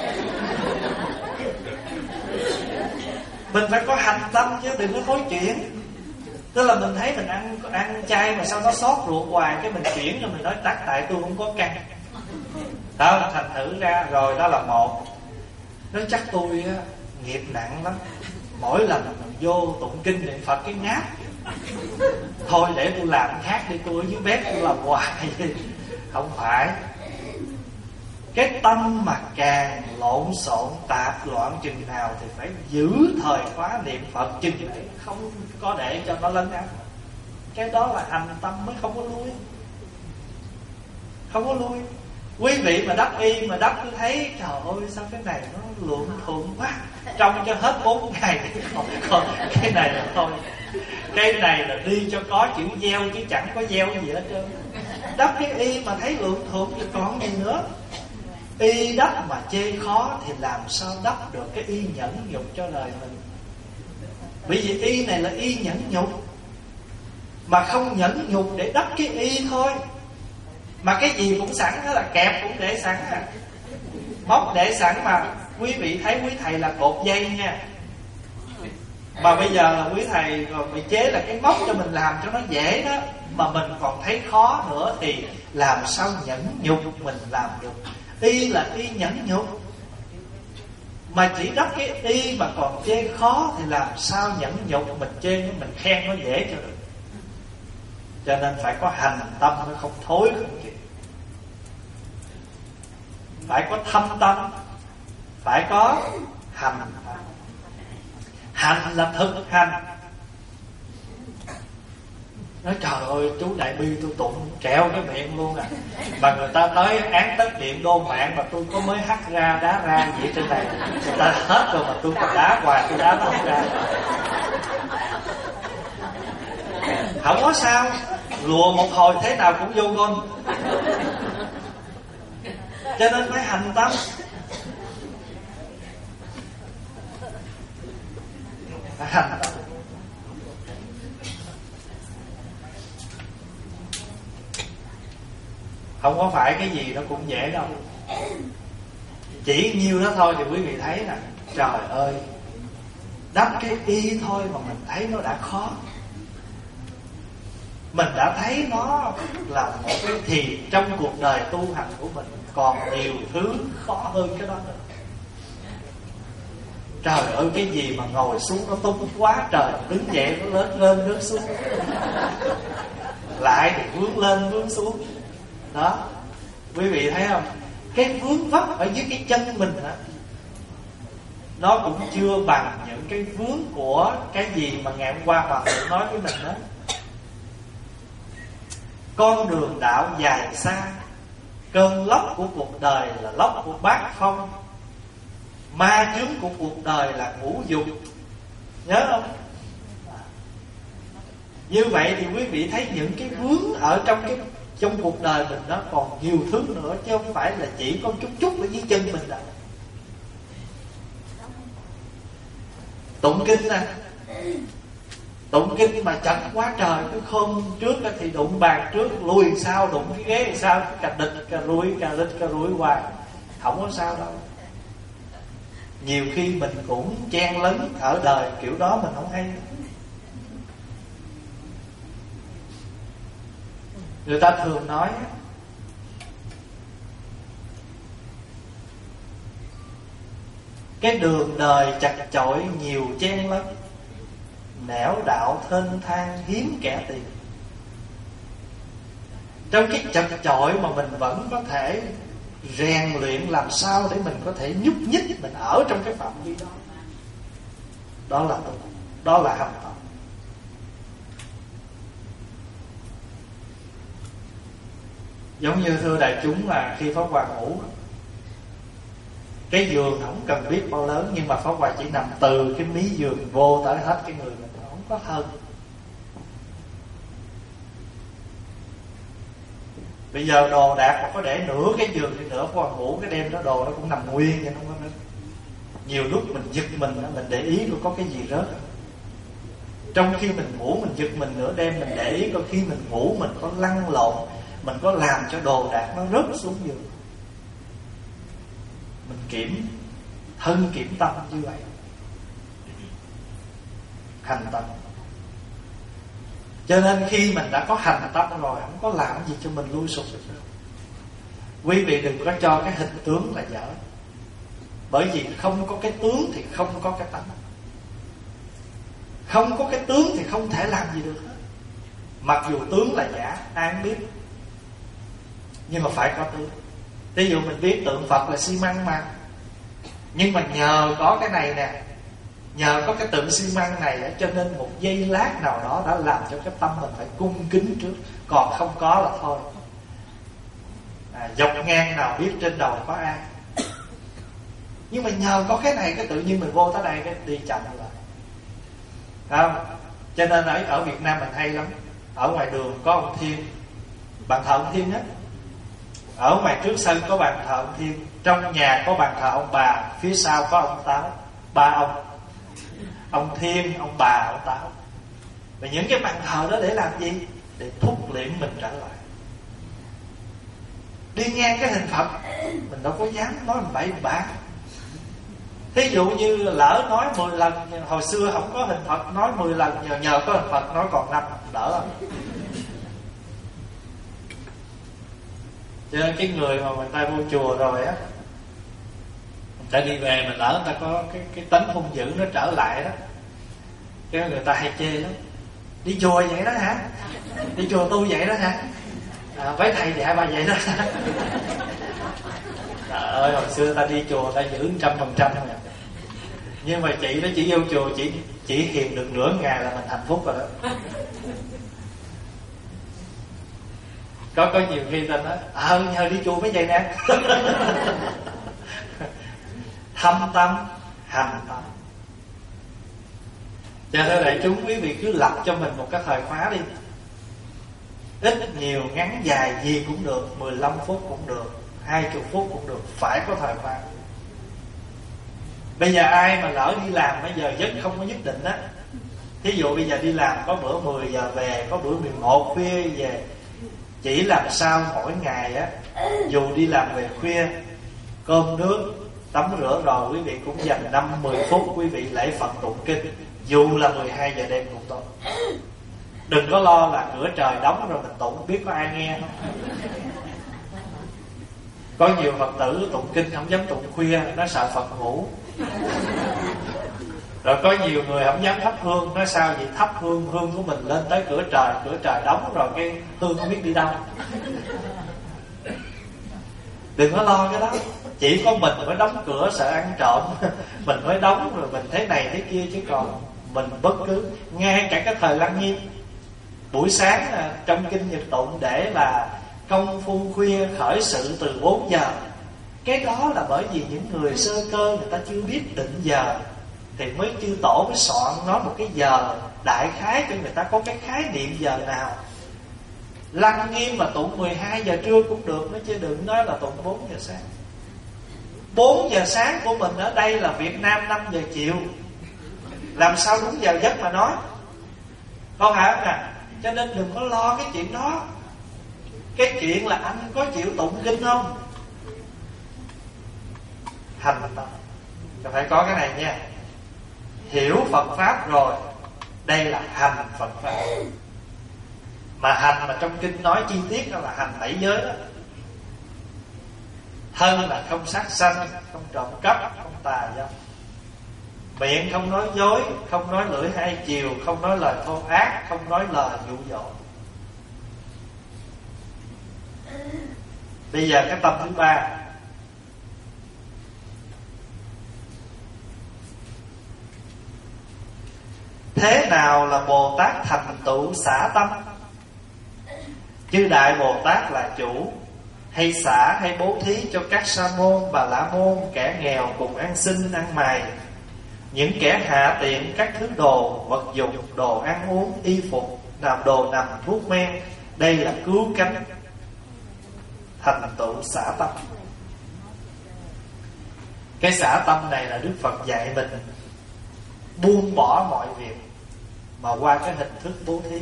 Mình phải có hành tâm chứ đừng có thối chuyển. Tức là mình thấy mình ăn chay mà sao nó xót ruột hoài, cái mình chuyển rồi mình nói tắt tại tôi không có căn. Đó, thành thử ra rồi đó là một. Nói chắc tôi á, nghiệp nặng lắm, mỗi lần mình vô tụng kinh niệm Phật cái ngáp. Thôi để tôi làm khác đi, tôi ở dưới bếp tôi làm hoài. Không phải. Cái tâm mà càng lộn xộn tạp loạn chừng nào thì phải giữ thời khóa niệm Phật chừng đấy, không có để cho nó lấn át. Cái đó là hành tâm mới không có lui. Không có lui. Quý vị mà đắp y mà đắp cứ thấy trời ơi sao cái này nó luộn thuộn quá, trong cho hết 4 ngày. Còn cái này là thôi, cái này là đi cho có chữ gieo chứ chẳng có gieo gì hết trơn. Đắp cái y mà thấy luộn thuộn thì còn gì nữa. Y đắp mà chê khó thì làm sao đắp được cái y nhẫn nhục cho đời mình. Bởi vì y này là y nhẫn nhục, mà không nhẫn nhục để đắp cái y thôi. Mà cái gì cũng sẵn, đó là kẹp cũng để sẵn à, móc để sẵn. Mà quý vị thấy quý thầy là cột dây nha, mà bây giờ là quý thầy rồi bị chế là cái móc cho mình làm cho nó dễ đó, mà mình còn thấy khó nữa thì làm sao nhẫn nhục mình làm được. Y là y nhẫn nhục, mà chỉ đắp cái y mà còn chê khó thì làm sao nhẫn nhục mình chê mình khen nó dễ cho được. Cho nên phải có hành tâm, nó không thối không kịp. Phải có thâm tâm, phải có hành. Hành là thực hành. Nói trời ơi chú Đại Bi tôi tụng trẹo cái miệng luôn à. Mà người ta tới án tất niệm đôn mạng mà tôi có mới hắt ra đá ra vậy trên này. Người ta hết rồi mà tôi còn đá hoài, tôi đá nó không ra. Không có sao, lùa một hồi thế nào cũng vô gôn. Cho nên phải hành tâm. Phải hành tâm. Không có phải cái gì nó cũng dễ đâu. Chỉ nhiêu đó thôi thì quý vị thấy nè, trời ơi, đắp cái y thôi mà mình thấy nó đã khó. Mình đã thấy nó là một cái, thì trong cuộc đời tu hành của mình còn nhiều thứ khó hơn cái đó nữa. Trời ơi, cái gì mà ngồi xuống nó tung quá trời, đứng dậy nó lên rớt xuống, lại thì vướng lên vướng xuống. Đó, quý vị thấy không? Cái vướng vấp ở dưới cái chân mình đó, nó cũng chưa bằng những cái vướng của cái gì mà ngày hôm qua Hòa Thượng nói với mình đó. Con đường đạo dài xa, cơn lốc của cuộc đời là lốc của bát phong, ma chướng của cuộc đời là ngũ dục. Nhớ không? Như vậy thì quý vị thấy những cái vướng ở trong cuộc đời mình nó còn nhiều thứ nữa, chứ không phải là chỉ có chút ở dưới chân mình đâu. Tụng kinh nè, tụng kinh mà chật quá trời, cứ khom trước thì đụng bàn trước, lùi sau đụng cái ghế sau, cà địch cà rủi hoài, không có sao đâu. Nhiều khi mình cũng chen lấn ở đời kiểu đó mình không hay. Người ta thường nói cái đường đời chật chội nhiều chen lấn, nẻo đạo thênh thang hiếm kẻ tìm. Trong cái chật chội mà mình vẫn có thể rèn luyện làm sao để mình có thể nhúc nhích, mình ở trong cái phạm vi đó. Đó là tu, đó là hành tập. Giống như thưa đại chúng là khi Pháp Hòa ngủ, cái giường không cần biết bao lớn, nhưng mà Pháp Hòa chỉ nằm từ cái mí giường vô tới hết cái người mình, không có hơn. Bây giờ đồ đạc mà có để nửa cái giường thì nửa Pháp Hòa ngủ, cái đêm đó đồ nó cũng nằm nguyên vậy, không có nữa. Nhiều lúc mình giật mình để ý có cái gì rớt. Trong khi mình ngủ mình giật mình nửa đêm, mình để ý coi khi mình ngủ mình có lăn lộn, mình có làm cho đồ đạc nó rớt xuống giường. Mình kiểm thân kiểm tâm như vậy. Hành tâm. Cho nên khi mình đã có hành tâm rồi, không có làm gì cho mình lui sụp được đâu. Quý vị đừng có cho cái hình tướng là dở. Bởi vì không có cái tướng thì không có cái tánh. Không có cái tướng thì không thể làm gì được hết. Mặc dù tướng là giả, ai cũng biết, nhưng mà phải có tướng. Ví dụ mình biết tượng Phật là xi măng mà, nhưng mà nhờ có cái này nè, nhờ có cái tượng xi măng này, cho nên một giây lát nào đó đã làm cho cái tâm mình phải cung kính trước. Còn không có là thôi. Dọc ngang nào biết trên đầu có ai. Nhưng mà nhờ có cái này, cái tự nhiên mình vô tới đây cái đi chậm lại, không? Cho nên ở Việt Nam mình hay lắm. Ở ngoài đường có ông Thiên, bàn thờ ông Thiên á. Ở ngoài trước sân có bàn thờ ông Thiên, trong nhà có bàn thờ ông Bà, phía sau có ông Táo. Ba ông, ông Thiên, ông Bà, ông Táo. Và những cái bàn thờ đó để làm gì? Để thúc luyện mình trở lại. Đi ngang cái hình Phật, mình đâu có dám nói mình bậy bạ. Thí dụ như lỡ nói 10 lần, hồi xưa không có hình Phật nói 10 lần, nhờ có hình Phật nói còn 5, đỡ không? Cho nên cái người mà người ta vô chùa rồi á, người ta đi về mà lỡ người ta có cái tánh hung dữ nó trở lại đó, cái người ta hay chê lắm. Đi chùa vậy đó hả? Đi chùa tu vậy đó hả? Với thầy dạy bà vậy đó hả? Trời ơi, hồi xưa ta đi chùa ta giữ 100% nè. Nhưng mà chị nó chỉ vô chùa chỉ hiền được nửa ngày là mình hạnh phúc rồi đó. Có nhiều khi ta nói nhờ đi chùa mới vậy nè. Thâm tâm, hành tâm. Cho nên đại chúng quý vị cứ lập cho mình một cái thời khóa đi. Ít nhiều ngắn dài gì cũng được, 15 phút cũng được, 20 phút cũng được, phải có thời khóa. Bây giờ ai mà lỡ đi làm bây giờ giấc không có nhất định á. Thí dụ bây giờ đi làm có bữa 10 giờ về, có bữa 11 khuya về. Chỉ làm sao mỗi ngày á, dù đi làm về khuya, cơm nước Tắm rửa rồi quý vị cũng dành 5-10 phút quý vị lễ Phật tụng kinh, dù là 12 giờ đêm cũng tốt. Đừng có lo là cửa trời đóng rồi mình tụng biết có ai nghe không. Có nhiều Phật tử tụng kinh không dám tụng khuya, nó sợ Phật ngủ. Rồi có nhiều người không dám thắp hương, nói sao vậy, thắp hương của mình lên tới cửa trời đóng rồi cái hương không biết đi đâu. Đừng có lo cái đó. Chỉ có mình mới đóng cửa sợ ăn trộm, mình mới đóng rồi mình thế này thế kia, chứ còn mình bất cứ, ngay cả cái thời Lăng Nghiêm buổi sáng trong kinh Nhật tụng để là công phu khuya khởi sự từ 4 giờ. Cái đó là bởi vì những người sơ cơ người ta chưa biết định giờ, thì mới chư tổ mới soạn nói một cái giờ đại khái cho người ta có cái khái niệm giờ nào. Lăng Nghiêm mà tụng 12 giờ trưa cũng được, chứ đừng nói là tụng 4 giờ sáng. 4 giờ sáng của mình ở đây là Việt Nam 5 giờ chiều, làm sao đúng giờ giấc mà nói. Có phải không nè? Cho nên đừng có lo cái chuyện đó. Cái chuyện là anh có chịu tụng kinh không? Hành tâm. Phải có cái này nha. Hiểu Phật Pháp rồi, đây là hành Phật Pháp. Mà hành mà trong kinh nói chi tiết đó là hành 7 giới đó. Thân là không sát sanh, không trộm cắp, không tà dâm. Miệng không nói dối, không nói lưỡi hai chiều, không nói lời thô ác, không nói lời dụ dỗ. Bây giờ cái tâm thứ 3. Thế nào là Bồ Tát thành tựu xả tâm? Chư Đại Bồ Tát là chủ, hay xả hay bố thí cho các sa môn, bà la môn, kẻ nghèo cùng ăn xin ăn mày, những kẻ hạ tiện các thứ đồ vật dụng, đồ ăn uống, y phục, đồ nằm, thuốc men. Đây là cứu cánh thành tựu xả tâm. Cái xả tâm này là Đức Phật dạy mình buông bỏ mọi việc mà qua cái hình thức bố thí.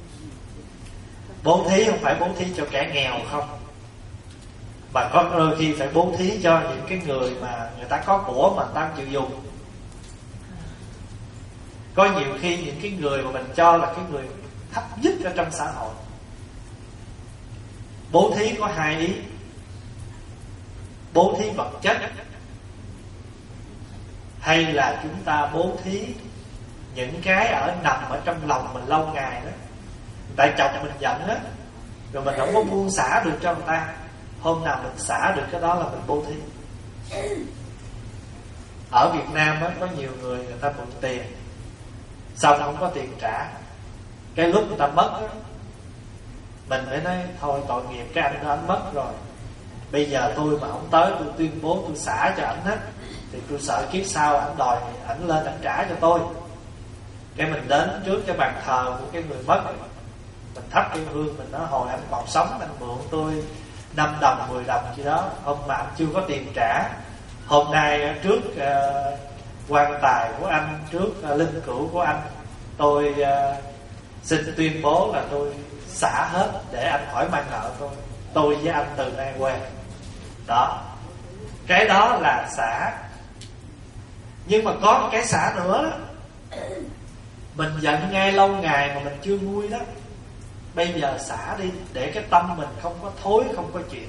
Bố thí không phải bố thí cho kẻ nghèo không, mà có đôi khi phải bố thí cho những cái người mà người ta có của mà người ta không chịu dùng. Có nhiều khi những cái người mà mình cho là cái người thấp nhất ở trong xã hội. Bố thí có hai ý: bố thí vật chất, hay là chúng ta bố thí những cái nằm ở trong lòng mình lâu ngày đó. Tại chồng mình giận á, rồi mình không có buông xả được cho người ta. Hôm nào mình xả được cái đó là mình bố thí. Ở Việt Nam á, có nhiều người ta mượn tiền, xong không có tiền trả. Cái lúc người ta mất á, mình phải nói thôi tội nghiệp cái anh đó, anh mất rồi. Bây giờ tôi mà không tới tôi tuyên bố tôi xả cho ảnh hết, thì tôi sợ kiếp sau ảnh đòi ảnh lên ảnh trả cho tôi. Cái mình đến trước cái bàn thờ của cái người mất, mình thắp cái hương, mình nói hồi anh còn sống anh mượn tôi 5 đồng 10 đồng gì đó, hôm mà anh chưa có tiền trả. Hôm nay trước quan tài của anh, trước linh cữu của anh, tôi xin tuyên bố là tôi xả hết để anh khỏi mang nợ tôi. Tôi với anh từ nay quen. Đó, cái đó là xả. Nhưng mà có một cái xả nữa, mình giận ngay lâu ngày mà mình chưa nguôi đó, bây giờ xả đi để cái tâm mình không có thối, không có chuyện.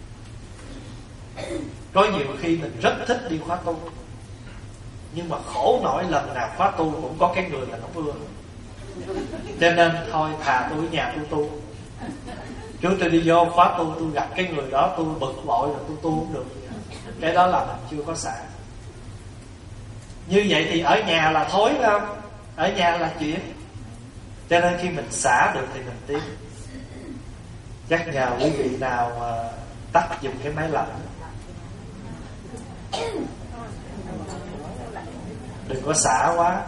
Có nhiều khi mình rất thích đi khóa tu, nhưng mà khổ nổi lần nào khóa tu cũng có cái người mình không ưa. Cho nên thôi thà tôi ở nhà tôi tu. Chứ tôi đi vô khóa tu, tôi gặp cái người đó tôi bực bội rồi tôi tu không được. Cái đó là mình chưa có xả. Như vậy thì ở nhà là thối phải không? Ở nhà là chuyện. Cho nên khi mình xả được thì mình tiến. Chắc nhờ quý vị nào mà tắt dùng cái máy lạnh. Đừng có xả quá.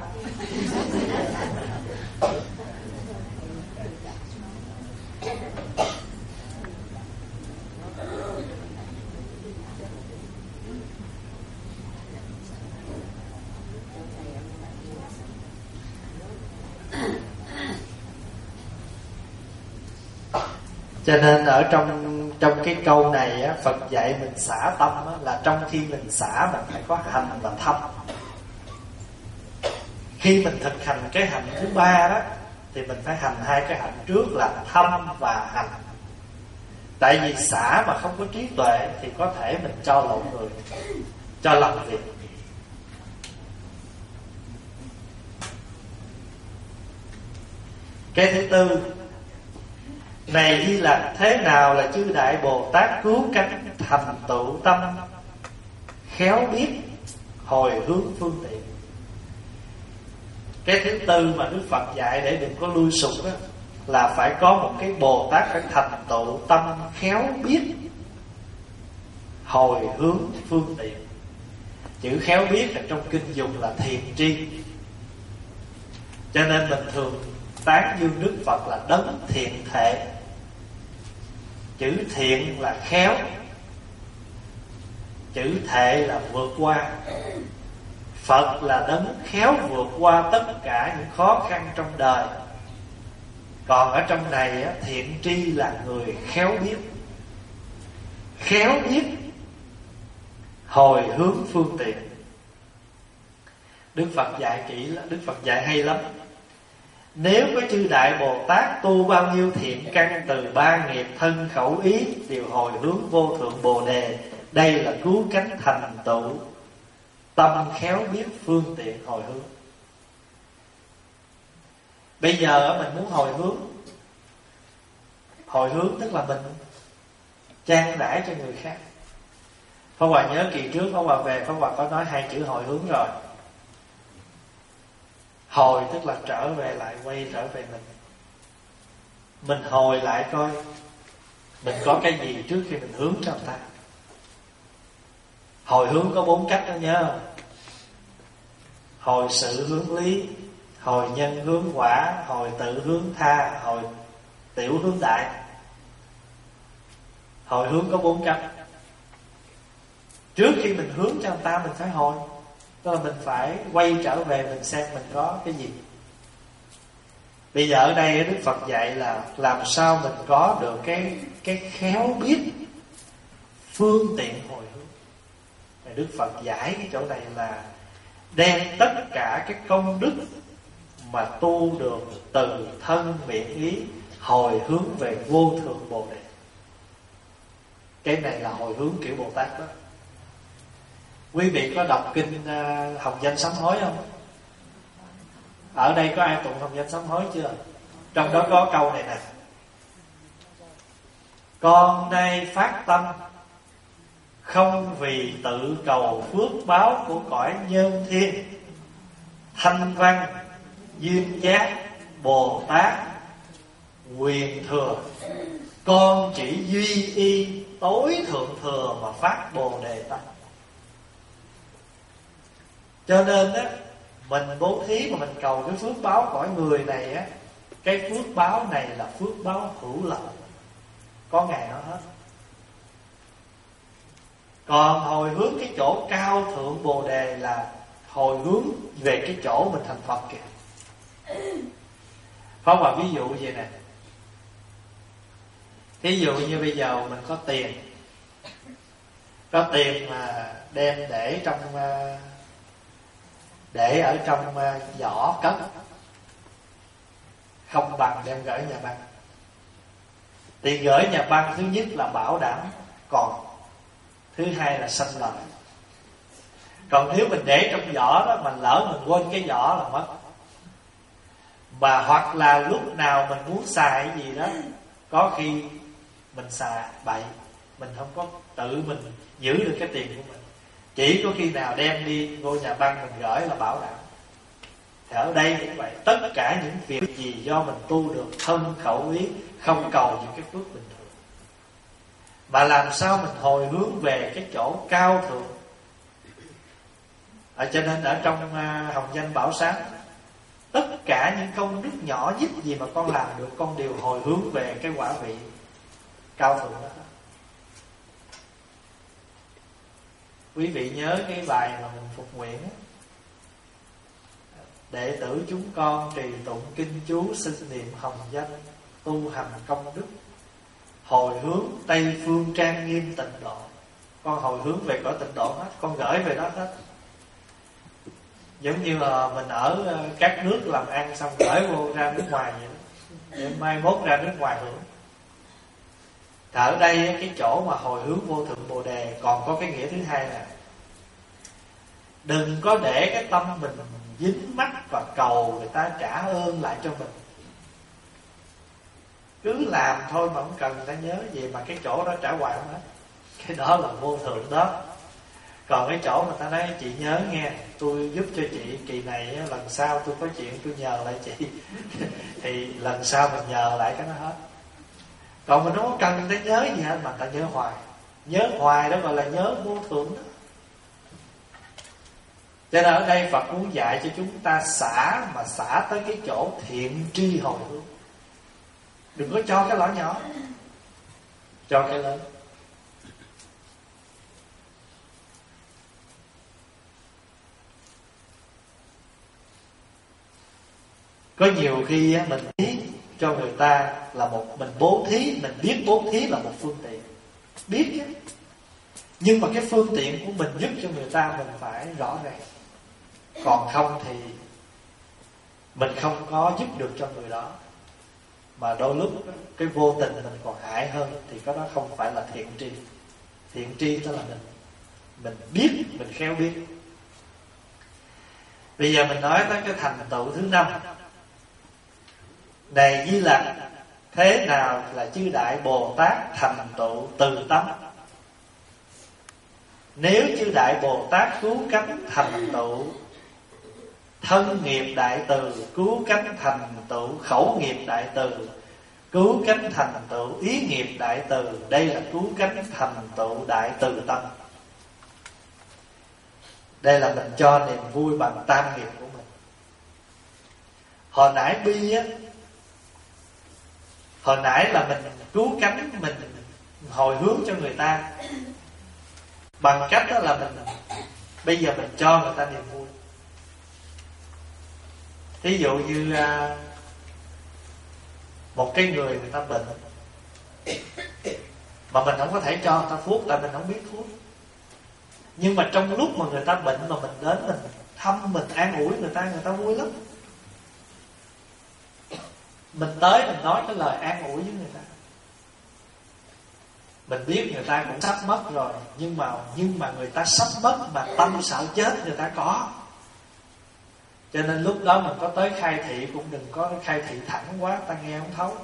Cho nên ở trong trong cái câu này á, Phật dạy mình xả tâm á, là trong khi mình xả mình phải có hành và thâm. Khi mình thực hành cái hành thứ ba đó thì mình phải hành hai cái hạnh trước là thâm và hành. Tại vì xả mà không có trí tuệ thì có thể mình cho lộn người, cho lầm việc. Cái thứ tư, này Di Lặc, thế nào là chư Đại Bồ Tát cứu cánh thành tựu tâm khéo biết hồi hướng phương tiện? Cái thứ tư mà Đức Phật dạy để đừng có lui sụp đó, là phải có một cái Bồ Tát phải thành tựu tâm khéo biết hồi hướng phương tiện. Chữ khéo biết là trong kinh dùng là thiện tri, cho nên mình thường tán dương Đức Phật là đấng thiện thệ. Chữ thiện là khéo, chữ thệ là vượt qua. Phật là đấng khéo vượt qua tất cả những khó khăn trong đời. Còn ở trong này á, thiện tri là người khéo biết. Khéo biết hồi hướng phương tiện. Đức Phật dạy kỹ lắm, Đức Phật dạy hay lắm. Nếu có chư Đại Bồ Tát tu bao nhiêu thiện căn từ ba nghiệp thân khẩu ý đều hồi hướng vô thượng Bồ Đề, đây là cứu cánh thành tựu tâm khéo biết phương tiện hồi hướng. Bây giờ mình muốn hồi hướng. Hồi hướng tức là mình trang trải cho người khác. Pháp Hòa nhớ kỳ trước Pháp Hòa về, Pháp Hòa có nói hai chữ hồi hướng rồi. Hồi tức là trở về lại, quay trở về mình. Mình hồi lại coi mình có cái gì trước khi mình hướng cho người ta. Hồi hướng có 4 cách đó nhớ không? Hồi sự hướng lý, hồi nhân hướng quả, hồi tự hướng tha, hồi tiểu hướng đại. Hồi hướng có 4 cách. Trước khi mình hướng cho người ta mình phải hồi, tức là mình phải quay trở về mình xem mình có cái gì. Bây giờ ở đây Đức Phật dạy là làm sao mình có được cái khéo biết phương tiện hồi hướng. Đức Phật giải cái chỗ này là đem tất cả cái công đức mà tu được từ thân miệng ý hồi hướng về vô thượng Bồ Đề. Cái này là hồi hướng kiểu Bồ Tát đó. Quý vị có đọc kinh Hồng Danh Sám Hối không? Ở đây có ai tụng Hồng Danh Sám Hối chưa? Trong đó có câu này nè: con nay phát tâm không vì tự cầu phước báo của cõi nhân thiên, thanh văn duyên giác Bồ Tát quyền thừa, con chỉ duy y tối thượng thừa mà phát Bồ Đề tâm. Cho nên á, mình bố thí mà mình cầu cái phước báo cõi người này á, cái phước báo này là phước báo hữu lậu, có ngày nó hết. Còn hồi hướng cái chỗ cao thượng Bồ Đề là hồi hướng về cái chỗ mình thành Phật kìa. Pháp Hòa ví dụ vậy nè. Ví dụ như bây giờ mình có tiền, mà đem để ở trong giỏ cất, không bằng đem gửi nhà băng. Tiền gửi nhà băng thứ nhất là bảo đảm còn, thứ hai là sanh lợi. Còn nếu mình để trong giỏ đó, mình lỡ mình quên cái giỏ là mất. Và hoặc là lúc nào mình muốn xài cái gì đó, có khi mình xài bậy, mình không có tự mình giữ được cái tiền của mình. Chỉ có khi nào đem đi vô nhà băng mình gửi là bảo đảm. Thì ở đây cũng vậy, tất cả những việc gì do mình tu được thân khẩu ý, không cầu những cái phước bình thường, mà làm sao mình hồi hướng về cái chỗ cao thượng. Cho nên ở trong Hồng Danh Bảo Sáng, tất cả những công đức nhỏ nhất gì mà con làm được, con đều hồi hướng về cái quả vị cao thượng đó. Quý vị nhớ cái bài mà mình phục nguyện đó: đệ tử chúng con trì tụng kinh chú, xin niệm hồng danh, tu hành công đức, hồi hướng Tây phương trang nghiêm tịnh độ. Con hồi hướng về cõi tịnh độ hết, con gửi về đó hết. Giống như là mình ở các nước làm ăn xong gửi vô ra nước ngoài vậy đó, để mai mốt ra nước ngoài hưởng. Ở đây cái chỗ mà hồi hướng vô thượng Bồ Đề còn có cái nghĩa thứ hai là đừng có để cái tâm mình dính mắc và cầu người ta trả ơn lại cho mình. Cứ làm thôi mà không cần người ta nhớ gì, mà cái chỗ đó trả hoài không hết. Cái đó là vô thượng đó. Còn cái chỗ mà ta nói chị nhớ nghe, tôi giúp cho chị kỳ này, lần sau tôi có chuyện tôi nhờ lại chị thì lần sau mình nhờ lại cái nó hết. Còn mình không có cần người ta nhớ gì hết, mà ta nhớ hoài. Nhớ hoài đó gọi là nhớ vô thượng đó. Cho nên ở đây Phật muốn dạy cho chúng ta xả, mà xả tới cái chỗ thiện tri hồi hướng. Đừng có cho cái lõ nhỏ, cho cái lớn. Có nhiều khi mình biết cho người ta là mình bố thí, mình biết bố thí là một phương tiện, biết chứ. Nhưng mà cái phương tiện của mình giúp cho người ta mình phải rõ ràng. Còn không thì mình không có giúp được cho người đó, mà đôi lúc cái vô tình mình còn hại hơn, thì cái đó không phải là thiện tri. Thiện tri đó là mình biết, mình khéo biết. Bây giờ mình nói tới cái thành tựu thứ 5. Này Di Lặc, thế nào là chư Đại Bồ Tát thành tựu từ tâm? Nếu chư Đại Bồ Tát cứu cánh thành tựu thân nghiệp đại từ, cứu cánh thành tựu khẩu nghiệp đại từ, cứu cánh thành tựu ý nghiệp đại từ, đây là cứu cánh thành tựu đại từ tâm. Đây là mình cho niềm vui bằng tam nghiệp của mình. Hồi nãy bi á, hồi nãy là mình cứu cánh, mình hồi hướng cho người ta bằng cách đó là mình bây giờ mình cho người ta niềm vui. Ví dụ như một cái người ta bệnh, mà mình không có thể cho người ta thuốc, tại mình không biết thuốc. Nhưng mà trong lúc mà người ta bệnh mà mình đến, mình thăm, mình an ủi người ta vui lắm. Mình tới mình nói cái lời an ủi với người ta. Mình biết người ta cũng sắp mất rồi, nhưng mà người ta sắp mất mà tâm sợ chết người ta có. Cho nên lúc đó mình có tới khai thị cũng đừng có khai thị thẳng quá, ta nghe không thấu.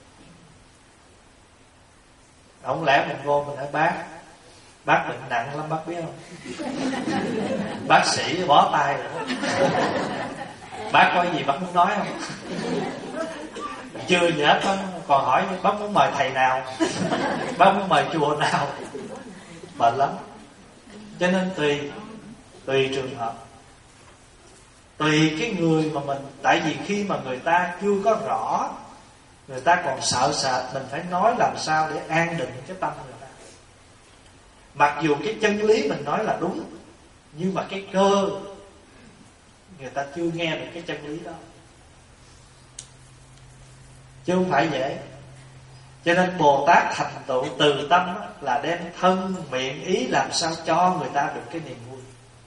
Không lẽ mình vô mình nói bác bệnh nặng lắm, bác biết không? Bác sĩ bó tay rồi. Bác có gì bác muốn nói không? Chưa gì hết, còn hỏi bác muốn mời thầy nào, bác muốn mời chùa nào. Mệt lắm. Cho nên tùy trường hợp, tùy cái người mà mình. Tại vì khi mà người ta chưa có rõ, người ta còn sợ sệt, mình phải nói làm sao để an định cái tâm người ta. Mặc dù cái chân lý mình nói là đúng, nhưng mà cái cơ người ta chưa nghe được cái chân lý đó, chứ không phải dễ. Cho nên Bồ Tát thành tựu từ tâm là đem thân miệng ý làm sao cho người ta được cái niềm vui.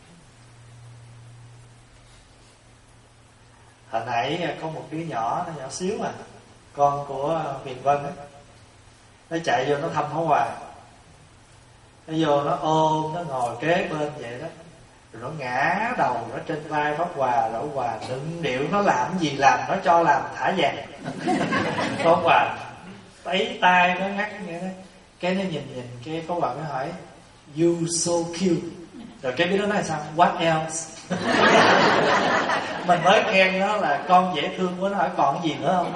Hồi nãy có một đứa nhỏ, nó nhỏ xíu mà, con của Huyền Vân ấy, nó chạy vô nó thăm Pháp Hòa. Nó vô nó ôm, nó ngồi kế bên vậy đó, rồi nó ngã đầu nó trên vai Pháp Hòa, rồi Hòa đựng điệu nó làm gì làm, nó cho làm thả vàng. Pháp Hòa lấy tay nó ngắt vậy đó, cái nó nhìn cái Pháp Hòa nó hỏi you so cute, rồi cái biết nó nói sao, what else? Mình mới khen nó là con dễ thương quá, nó hỏi còn cái gì nữa không?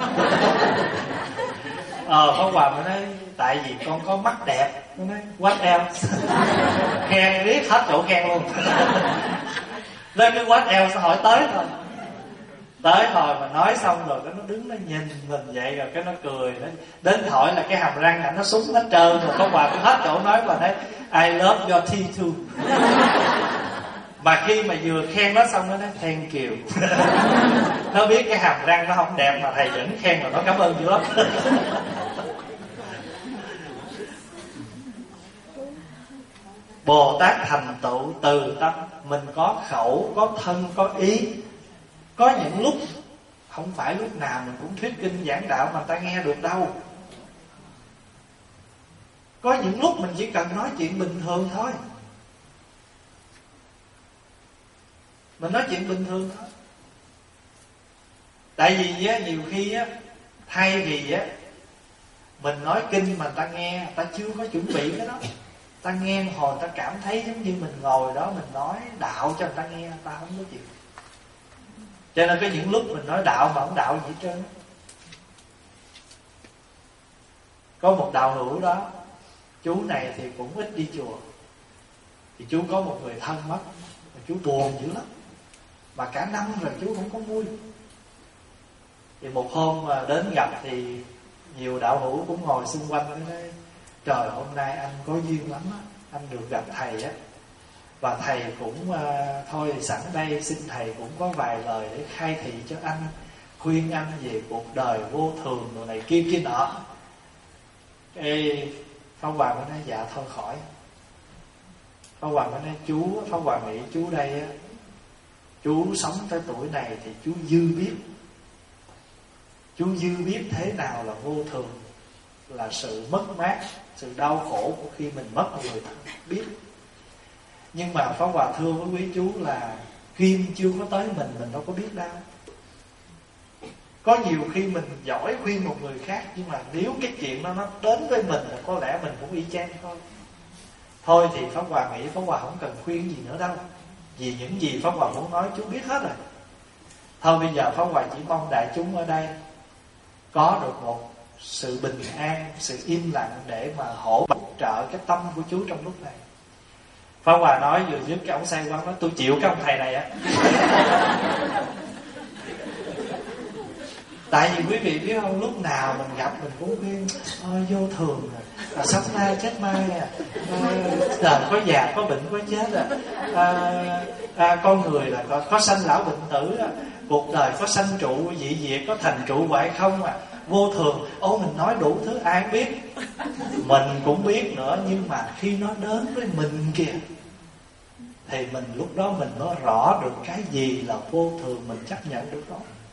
Pháp Hòa mới nói tại vì con có mắt đẹp. Nó nói what else? Khen riết hết chỗ khen luôn. Lên cái what else nó hỏi tới thôi. Tới hồi mà nói xong rồi cái nó đứng nó nhìn mình vậy, rồi cái nó cười, nó đến hỏi là cái hàm răng nó súng hết trơn rồi. Pháp Hòa cũng hết chỗ nói và nói I love your teeth too. Mà khi mà vừa khen nó xong nó nói thank you. Nó biết cái hàm răng nó không đẹp mà thầy vẫn khen rồi, nó cảm ơn dữ lắm. Bồ Tát thành tựu từ tâm. Mình có khẩu, có thân, có ý. Có những lúc không phải lúc nào mình cũng thuyết kinh giảng đạo mà ta nghe được đâu. Có những lúc mình chỉ cần nói chuyện bình thường thôi. Mình nói chuyện bình thường thôi. Tại vì á, nhiều khi á, thay vì á, mình nói kinh mà ta nghe, ta chưa có chuẩn bị cái đó, ta nghe hồi ta cảm thấy giống như mình ngồi đó mình nói đạo cho người ta nghe, ta không có chịu. Cho nên có những lúc mình nói đạo mà không đạo gì hết trơn. Có một đạo hữu đó, chú này thì cũng ít đi chùa. Thì chú có một người thân mất, chú buồn dữ lắm. Mà cả năm rồi chú không có vui. Thì một hôm mà đến gặp thì nhiều đạo hữu cũng ngồi xung quanh nói: trời, hôm nay anh có duyên lắm á, anh được gặp thầy á. Và thầy cũng thôi sẵn đây xin thầy cũng có vài lời để khai thị cho anh, khuyên anh về cuộc đời vô thường đồ này kia nọ. Ê, Pháp Hòa mới nói dạ thôi khỏi. Pháp Hòa mới nói chú, Pháp Hòa nghĩ chú đây á, chú sống tới tuổi này thì chú dư biết. Chú dư biết thế nào là vô thường, là sự mất mát, sự đau khổ của khi mình mất một người thân, biết. Nhưng mà Pháp Hòa thưa với quý chú là duyên chưa có tới mình đâu có biết đâu. Có nhiều khi mình giỏi khuyên một người khác, nhưng mà nếu cái chuyện đó nó đến với mình là có lẽ mình cũng y chang thôi. Thôi thì Pháp Hòa nghĩ Pháp Hòa không cần khuyên gì nữa đâu, vì những gì Pháp Hòa muốn nói chú biết hết rồi. Thôi bây giờ Pháp Hòa chỉ mong đại chúng ở đây có được một sự bình an, sự im lặng để mà hỗ trợ cái tâm của chú trong lúc này. Pháp Hòa nói vừa dứt cái ông say quán nói: tôi chịu cái ông thầy này á. Tại vì quý vị biết không, lúc nào mình gặp mình cũng khuyên vô thường à, sống nay chết mai đời có già có bệnh có chết con người là có sanh lão bệnh tử cuộc đời có sanh trụ dị diệt, có thành trụ hoại không vô thường. Mình nói đủ thứ ai biết, mình cũng biết nữa. Nhưng mà khi nó đến với mình kìa thì mình lúc đó mình mới rõ được cái gì là vô thường, mình chấp nhận được đó.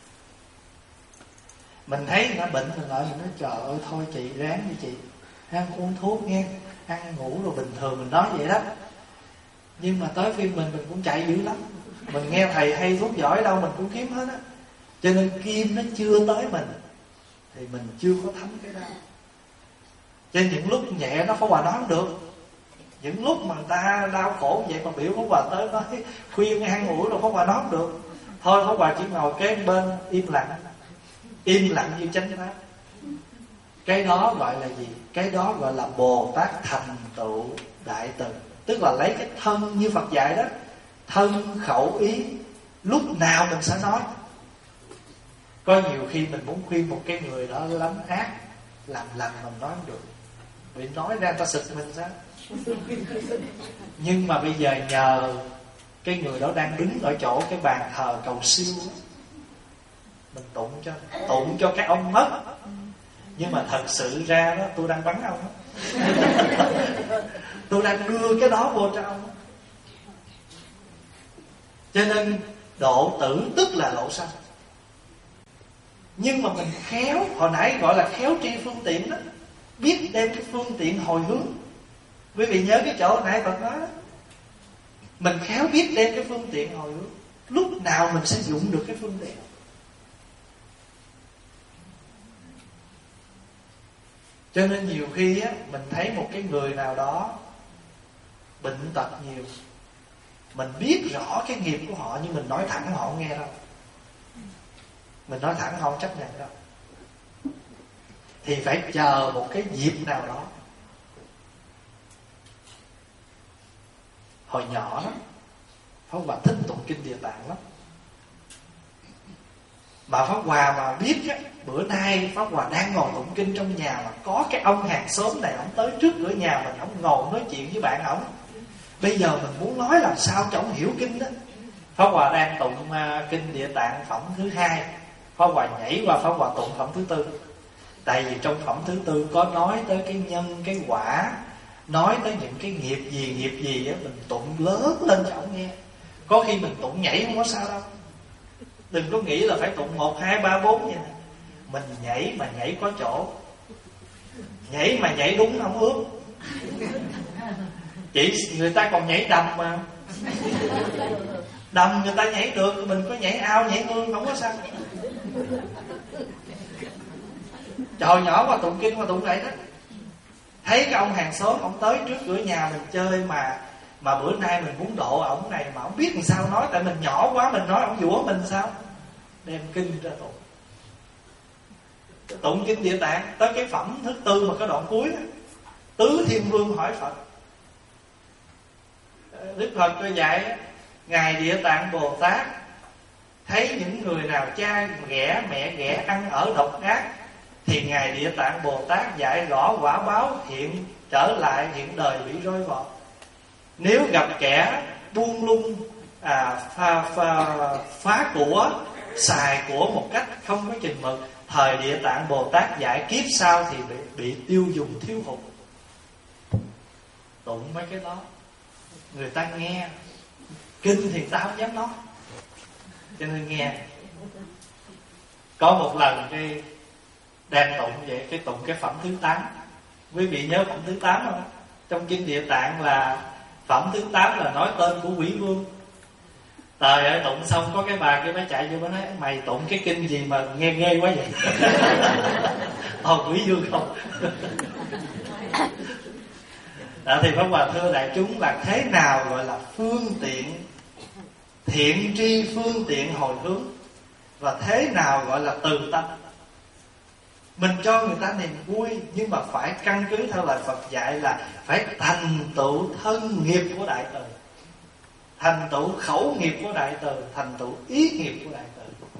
Mình thấy người ta bệnh mình lại mình nói trời ơi thôi chị ráng đi chị, ăn uống thuốc nghe, ăn ngủ rồi bình thường, mình nói vậy đó. Nhưng mà tới phiên mình cũng chạy dữ lắm. Mình nghe thầy hay thuốc giỏi đâu mình cũng kiếm hết á. Cho nên kim nó chưa tới mình thì mình chưa có thấm cái đau. Cho nên những lúc nhẹ nó Pháp Hòa nói không được. Những lúc mà người ta đau khổ vậy mà biểu Pháp Hòa tới nói khuyên ăn ngủ rồi Pháp Hòa nói không được. Thôi Pháp Hòa chỉ ngồi kế bên im lặng. Im lặng như chánh pháp. Cái đó gọi là gì? Cái đó gọi là Bồ Tát thành tựu đại từ. Tức là lấy cái thân như Phật dạy đó, thân khẩu ý lúc nào mình sẽ nói. Có nhiều khi mình muốn khuyên một cái người đó lắm ác, làm lành mình nói không được, vì nói ra ta sực mình sao. Nhưng mà bây giờ nhờ cái người đó đang đứng ở chỗ cái bàn thờ cầu siêu đó, mình tụng cho cái ông mất. Nhưng mà thật sự ra đó tôi đang bắn ông đó. Tôi đang đưa cái đó vô cho ông đó. Cho nên độ tử tức là lộ sanh. Nhưng mà mình khéo, hồi nãy gọi là khéo tri phương tiện đó, biết đem cái phương tiện hồi hướng. Quý vị nhớ cái chỗ hồi nãy Phật nói đó, mình khéo biết đem cái phương tiện hồi hướng, lúc nào mình sẽ dụng được cái phương tiện. Cho nên nhiều khi á, mình thấy một cái người nào đó bệnh tật nhiều, mình biết rõ cái nghiệp của họ, nhưng mình nói thẳng họ không nghe đâu. Mình nói thẳng họ không chấp nhận đâu. Thì phải chờ một cái dịp nào đó. Hồi nhỏ lắm, Pháp Hòa thích tụng kinh Địa Tạng lắm. Mà Pháp Hòa mà biết á, bữa nay Pháp Hòa đang ngồi tụng kinh trong nhà mà có cái ông hàng xóm này, ông tới trước cửa nhà mình, ông ngồi nói chuyện với bạn ông. Bây giờ mình muốn nói làm sao cho ông hiểu kinh đó. Pháp Hòa đang tụng kinh Địa Tạng phẩm thứ 2, Pháp Hòa nhảy qua Pháp Hòa tụng phẩm thứ 4. Tại vì trong phẩm thứ 4 có nói tới cái nhân, cái quả nói tới những cái nghiệp gì á, mình tụng lớn lên cho ông nghe. Có khi mình tụng nhảy không có sao đâu. Đừng có nghĩ là phải tụng 1, 2, 3, 4 vậy nè. Mình nhảy mà nhảy có chỗ, nhảy mà nhảy đúng không ướt. Chỉ người ta còn nhảy đầm mà. Đầm người ta nhảy được, mình có nhảy ao nhảy mương không có sao. Trời nhỏ mà tụng kinh mà tụng vậy đó. Thấy cái ông hàng xóm ông tới trước cửa nhà mình chơi mà bữa nay mình muốn độ ổng này mà ổng biết làm sao nói, tại mình nhỏ quá mình nói ổng giũa mình sao, đem kinh ra tụng. Tụng kinh Địa Tạng tới cái phẩm thứ 4 mà có đoạn cuối đó. Tứ Thiên Vương hỏi Phật. Đức Phật cho dạy ngài Địa Tạng Bồ Tát thấy những người nào cha ghẻ mẹ ghẻ ăn ở độc ác thì ngài Địa Tạng Bồ Tát dạy rõ quả báo hiện trở lại hiện đời bị roi vọt. Nếu gặp kẻ buông lung phá của, xài của một cách không có chừng mực, thời Địa Tạng Bồ Tát dạy kiếp sau thì bị tiêu dùng thiếu hụt. Tụng mấy cái đó người ta nghe, kinh thì ta không dám nói, cho nên nghe. Có một lần cái đang tụng vậy, cái tụng cái phẩm thứ 8. Quý vị nhớ phẩm thứ 8 không? Trong kinh Địa Tạng là phẩm thứ 8 là nói tên của Quỷ Vương. Trời ơi, tụng xong có cái bà kia mới chạy vô, mới nói mày tụng cái kinh gì mà nghe ghê quá vậy. Quỷ Vương không. Thì Pháp Hòa thưa đại chúng là thế nào gọi là phương tiện thiện tri, phương tiện hồi hướng, và thế nào gọi là từ tâm. Mình cho người ta niềm vui, nhưng mà phải căn cứ theo lời Phật dạy là phải thành tựu thân nghiệp của Đại Từ, thành tựu khẩu nghiệp của Đại Từ, thành tựu ý nghiệp của Đại Từ.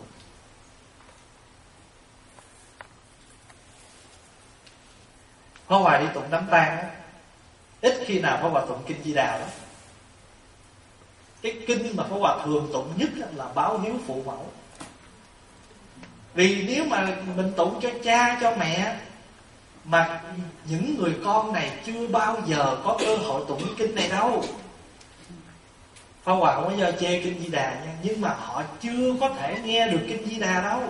Pháp Hòa đi tụng đám tang á, ít khi nào Pháp Hòa tụng kinh Di Đà đó. Cái kinh mà Pháp Hòa thường tụng nhất là báo hiếu phụ mẫu. Vì nếu mà mình tụng cho cha, cho mẹ, mà những người con này chưa bao giờ có cơ hội tụng kinh này đâu. Pháp Hòa không bao giờ chê kinh Di Đà nha, nhưng mà họ chưa có thể nghe được kinh Di Đà đâu.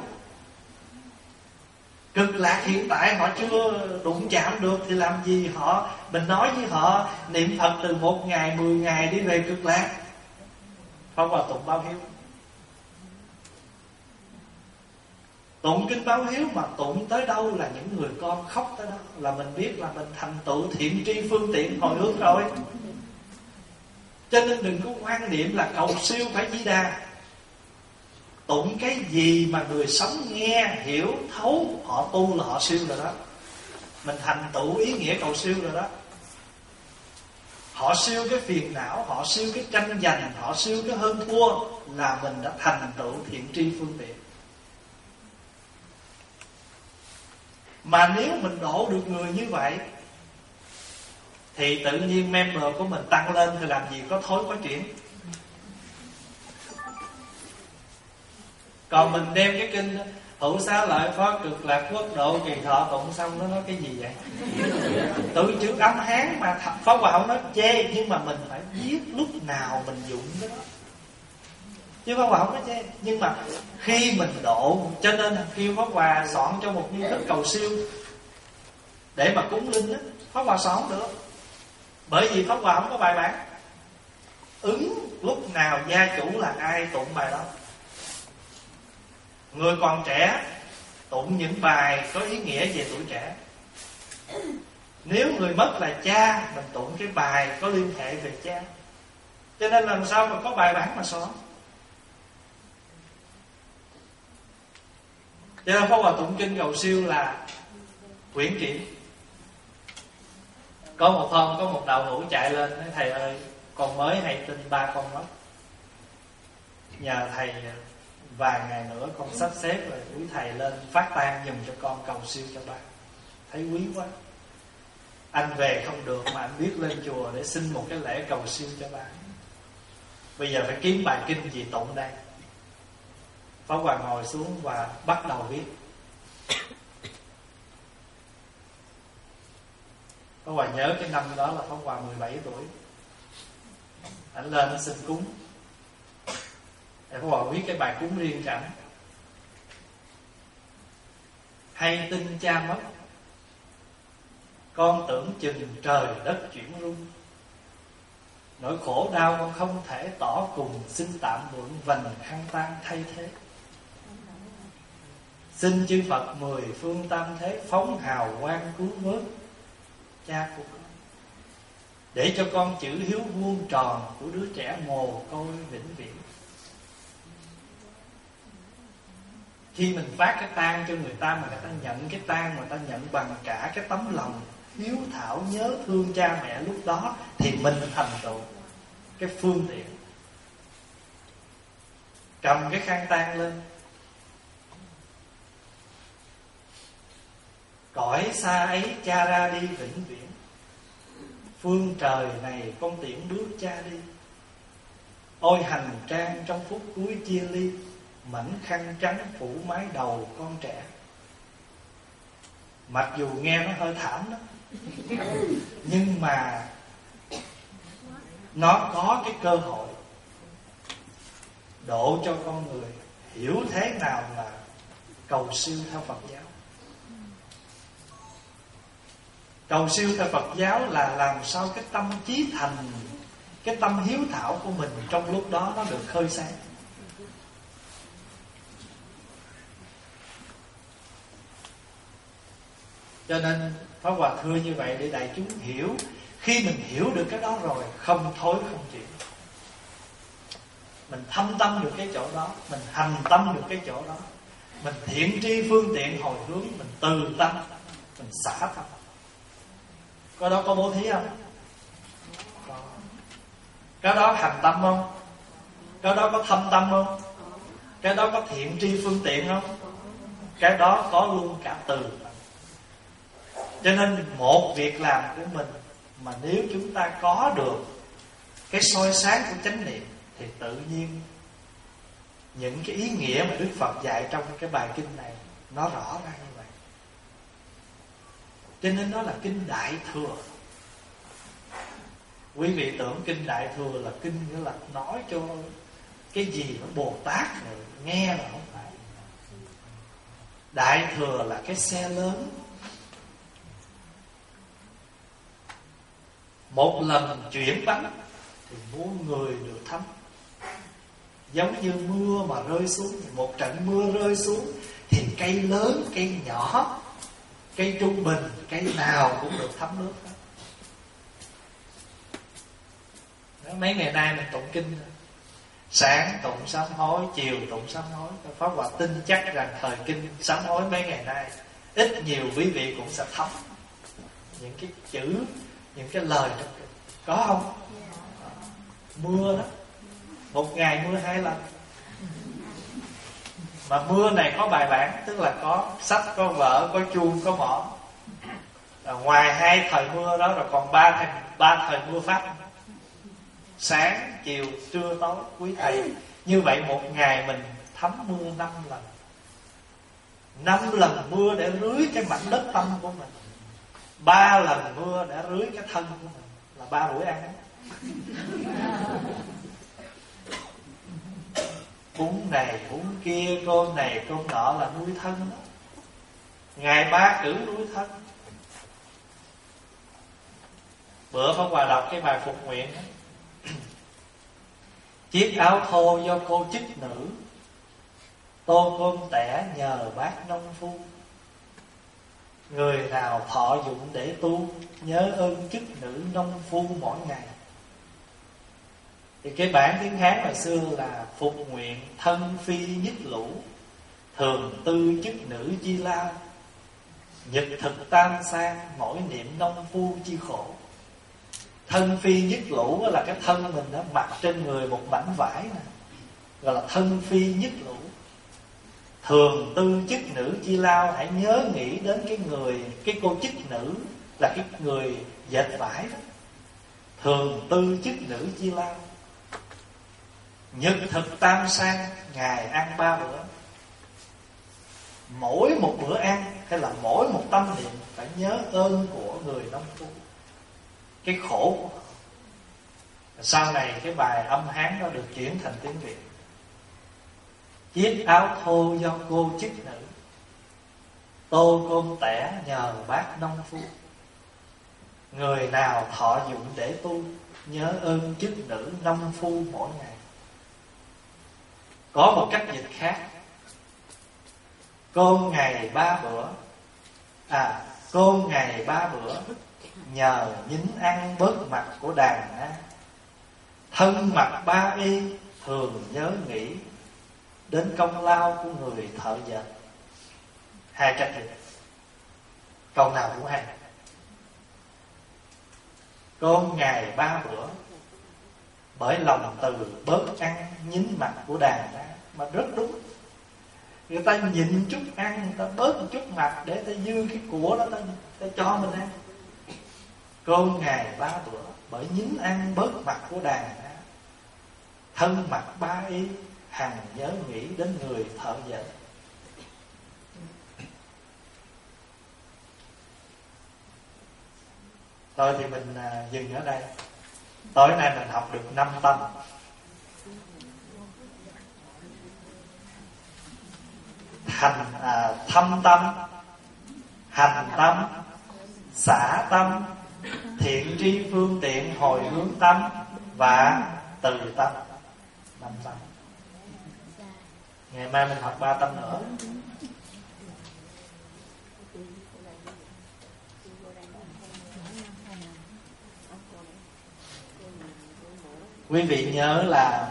Cực lạc hiện tại họ chưa đụng chạm được thì làm gì mình nói với họ niệm Phật từ 1 ngày, 10 ngày đi về cực lạc. Pháp Hòa tụng báo hiếu. Tụng kinh báo hiếu mà tụng tới đâu là những người con khóc tới đó, là mình biết là mình thành tựu thiện tri phương tiện hồi hướng rồi. Cho nên đừng có quan niệm là cầu siêu phải Di Đà. Tụng cái gì mà người sống nghe, hiểu, thấu, họ tu là họ siêu rồi đó. Mình thành tựu ý nghĩa cầu siêu rồi đó. Họ siêu cái phiền não, họ siêu cái tranh giành, họ siêu cái hơn thua, là mình đã thành tựu thiện tri phương tiện. Mà nếu mình độ được người như vậy thì tự nhiên member của mình tăng lên, thì làm gì có thối có chuyển. Còn mình đem cái kinh Hữu Xá Lợi Phó Cực Lạc Quốc Độ Kỳ Thọ tụng xong nó nói cái gì vậy? Tự chữ âm Hán mà Pháp Hòa không nói chê, nhưng mà mình phải biết lúc nào mình dụng cái đó. Chứ Pháp Hòa không có chê. Nhưng mà khi mình độ, cho nên kêu Pháp Hòa soạn cho một nghi thức cầu siêu để mà cúng linh á, Pháp Hòa soạn không được. Bởi vì Pháp Hòa không có bài bản. Ứng lúc nào gia chủ là ai tụng bài đó. Người còn trẻ tụng những bài có ý nghĩa về tuổi trẻ. Nếu người mất là cha, mình tụng cái bài có liên hệ về cha. Cho nên làm sao mà có bài bản mà soạn. Cho nên Pháp Hòa tụng kinh cầu siêu là quyển chuyển. Có một hôm có một đạo hữu chạy lên nói: thầy ơi, con mới hay tin ba con mất, nhờ thầy vài ngày nữa con sắp xếp rồi quý thầy lên phát tang giùm cho con cầu siêu cho ba. Thấy quý quá. Anh về không được mà anh biết lên chùa để xin một cái lễ cầu siêu cho ba. Bây giờ phải kiếm bài kinh gì tụng đây. Pháp Hòa ngồi xuống và bắt đầu viết. Pháp Hòa nhớ cái năm đó là Pháp Hòa 17 tuổi. Ảnh lên nó xin cúng. Pháp Hòa viết cái bài cúng riêng cho ảnh. Hay tin cha mất, con tưởng chừng trời đất chuyển rung. Nỗi khổ đau con không thể tỏ cùng, xin tạm mượn vành khăn tang thay thế. Xin chư Phật mười phương tam thế phóng hào quang cứu vớt cha của con, để cho con chữ hiếu vuông tròn của đứa trẻ mồ côi vĩnh viễn. Khi mình phát cái tang cho người ta mà người ta nhận cái tang, người ta nhận bằng cả cái tấm lòng hiếu thảo nhớ thương cha mẹ lúc đó, thì mình thành tựu cái phương tiện. Cầm cái khăn tang lên, cõi xa ấy cha ra đi vĩnh viễn, phương trời này con tiễn bước cha đi. Ôi hành trang trong phút cuối chia ly, mảnh khăn trắng phủ mái đầu con trẻ. Mặc dù nghe nó hơi thảm đó, nhưng mà nó có cái cơ hội độ cho con người hiểu thế nào là cầu siêu theo Phật giáo. Cầu siêu theo Phật giáo là làm sao cái tâm chí thành, cái tâm hiếu thảo của mình trong lúc đó nó được khơi sáng. Cho nên Pháp Hòa thưa như vậy để đại chúng hiểu. Khi mình hiểu được cái đó rồi, không thối không chuyển. Mình thâm tâm được cái chỗ đó, mình hành tâm được cái chỗ đó, mình thiện tri phương tiện hồi hướng, mình từ tâm, mình xả tâm. Có đó có bố thí không? Có. Cái đó hành tâm không? Cái đó có thâm tâm không? Cái đó có thiện tri phương tiện không? Cái đó có luôn cả từ. Cho nên một việc làm của mình mà nếu chúng ta có được cái soi sáng của chánh niệm, thì tự nhiên những cái ý nghĩa mà Đức Phật dạy trong cái bài kinh này nó rõ ra như vậy. Cho nên nó là kinh Đại Thừa. Quý vị tưởng kinh Đại Thừa là kinh nghĩa là nói cho cái gì nó Bồ Tát rồi nghe là không phải. Đại Thừa là cái xe lớn. Một lần chuyển bánh thì muôn người được thấm. Giống như mưa mà rơi xuống, một trận mưa rơi xuống thì cây lớn, cây nhỏ, cây trung bình, cây nào cũng được thấm nước hết. Mấy ngày nay mình tụng kinh, sáng tụng sám hối, chiều tụng sám hối. Pháp Hòa tin chắc rằng thời kinh sám hối mấy ngày nay ít nhiều quý vị cũng sẽ thấm những cái chữ, những cái lời trong kinh. Có không? Mưa đó, một ngày mưa 2 lần. Mà mưa này có bài bản, tức là có sách, có vở, có chuông, có mõ. Ngoài 2 thời mưa đó rồi còn 3 thời mưa pháp. Sáng, chiều, trưa, tối, quý thầy. Như vậy một ngày mình thấm mưa 5 lần. 5 lần mưa để rưới cái mảnh đất tâm của mình. 3 lần mưa để rưới cái thân của mình. Là 3 buổi ăn. Cúng này, cúng kia, cơm này, cơm nọ là nuôi thân đó. Ngày 3 cử nuôi thân. Bữa Pháp Hòa đọc cái bài phục nguyện đó. Chiếc áo thô do cô chức nữ, tô cơm tẻ nhờ bác nông phu. Người nào thọ dụng để tu, nhớ ơn chức nữ nông phu mỗi ngày. Thì cái bản tiếng Hán hồi xưa là phục nguyện thân phi nhất lũ, thường tư chức nữ chi lao. Nhật thực tam sang, mỗi niệm nông phu chi khổ. Thân phi nhất lũ là cái thân mình đó, mặc trên người một mảnh vải này, gọi là thân phi nhất lũ. Thường tư chức nữ chi lao, hãy nhớ nghĩ đến cái cô chức nữ là cái người dệt vải đó. Thường tư chức nữ chi lao. Nhật thực tam sang, ngày ăn 3 bữa. Mỗi một bữa ăn hay là mỗi một tâm niệm phải nhớ ơn của người nông phu. cái khổ. Sau này cái bài âm Hán đó được chuyển thành tiếng Việt. Chiếc áo thô do cô chức nữ, tô cơm tẻ nhờ bác nông phu. Người nào thọ dụng để tu, nhớ ơn chức nữ nông phu mỗi ngày. Có một cách dịch khác: cơm ngày 3 bữa, cơm ngày 3 bữa, nhờ nhín ăn bớt mặt của đàn na. Thân mặc 3 y, thường nhớ nghĩ đến công lao của người thợ dệt. Hai cách dịch, câu nào cũng hay. Cơm ngày 3 bữa, bởi lòng từ bớt ăn nhín mặt của đàn na. Mà rất đúng. Người ta nhịn chút ăn, người ta bớt một chút mặt để ta dư cái của đó ta cho mình ăn. Cơm ngày 3 bữa, bởi nhín ăn bớt mặt của đàn na. Thân mặc 3 y, hằng nhớ nghĩ đến người thợ dệt. Thôi thì mình dừng ở đây. Tối nay mình học được 5 tâm. Thâm tâm, hành tâm, xả tâm, thiện tri phương tiện hồi hướng tâm và từ tâm. 5 tâm. Ngày mai mình học 3 tâm nữa. Quý vị nhớ là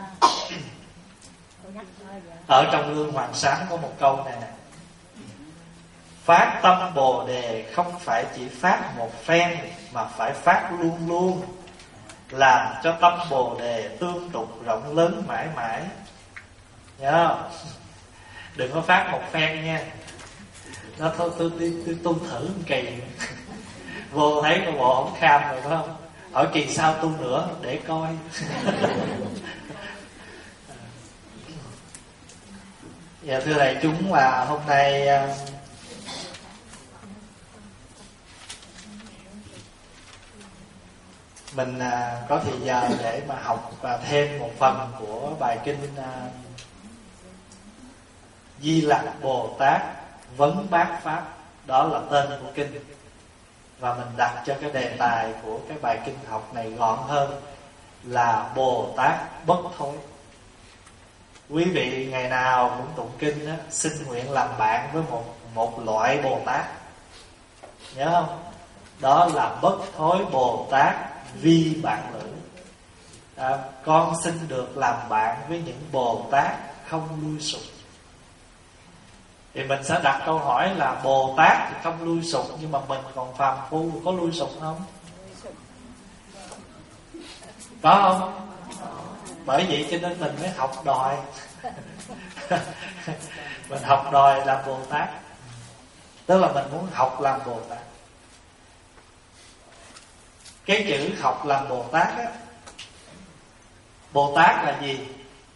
ở trong Lương Hoàng Sám có một câu này nè: phát tâm Bồ Đề không phải chỉ phát một phen, mà phải phát luôn luôn, làm cho tâm Bồ Đề tương tục rộng lớn mãi mãi. Nhớ không? Đừng có phát một phen nha. Nó thôi tôi tu thử một kỳ. Vô thấy cái bộ không kham rồi phải không? Hỏi kỳ sau tu nữa để coi. Dạ thưa đại chúng, là hôm nay mình có thời giờ để mà học thêm một phần của bài kinh Di Lặc Bồ Tát Vấn Bát Pháp. Đó là tên của kinh. Và mình đặt cho cái đề tài của cái bài kinh học này gọn hơn là Bồ Tát Bất Thối. Quý vị ngày nào cũng tụng kinh đó, xin nguyện làm bạn với một loại Bồ Tát. Nhớ không? Đó là Bất Thối Bồ Tát Vi Bạn Lữ. Con xin được làm bạn với những Bồ Tát không lui sụp. Thì mình sẽ đặt câu hỏi là Bồ Tát thì không lui sụp, nhưng mà mình còn phàm phu có lui sụp không? Có không? Bởi vậy cho nên mình mới học đòi. Mình học đòi làm Bồ Tát. Tức là mình muốn học làm Bồ Tát. Cái chữ học làm Bồ Tát á, Bồ Tát là gì?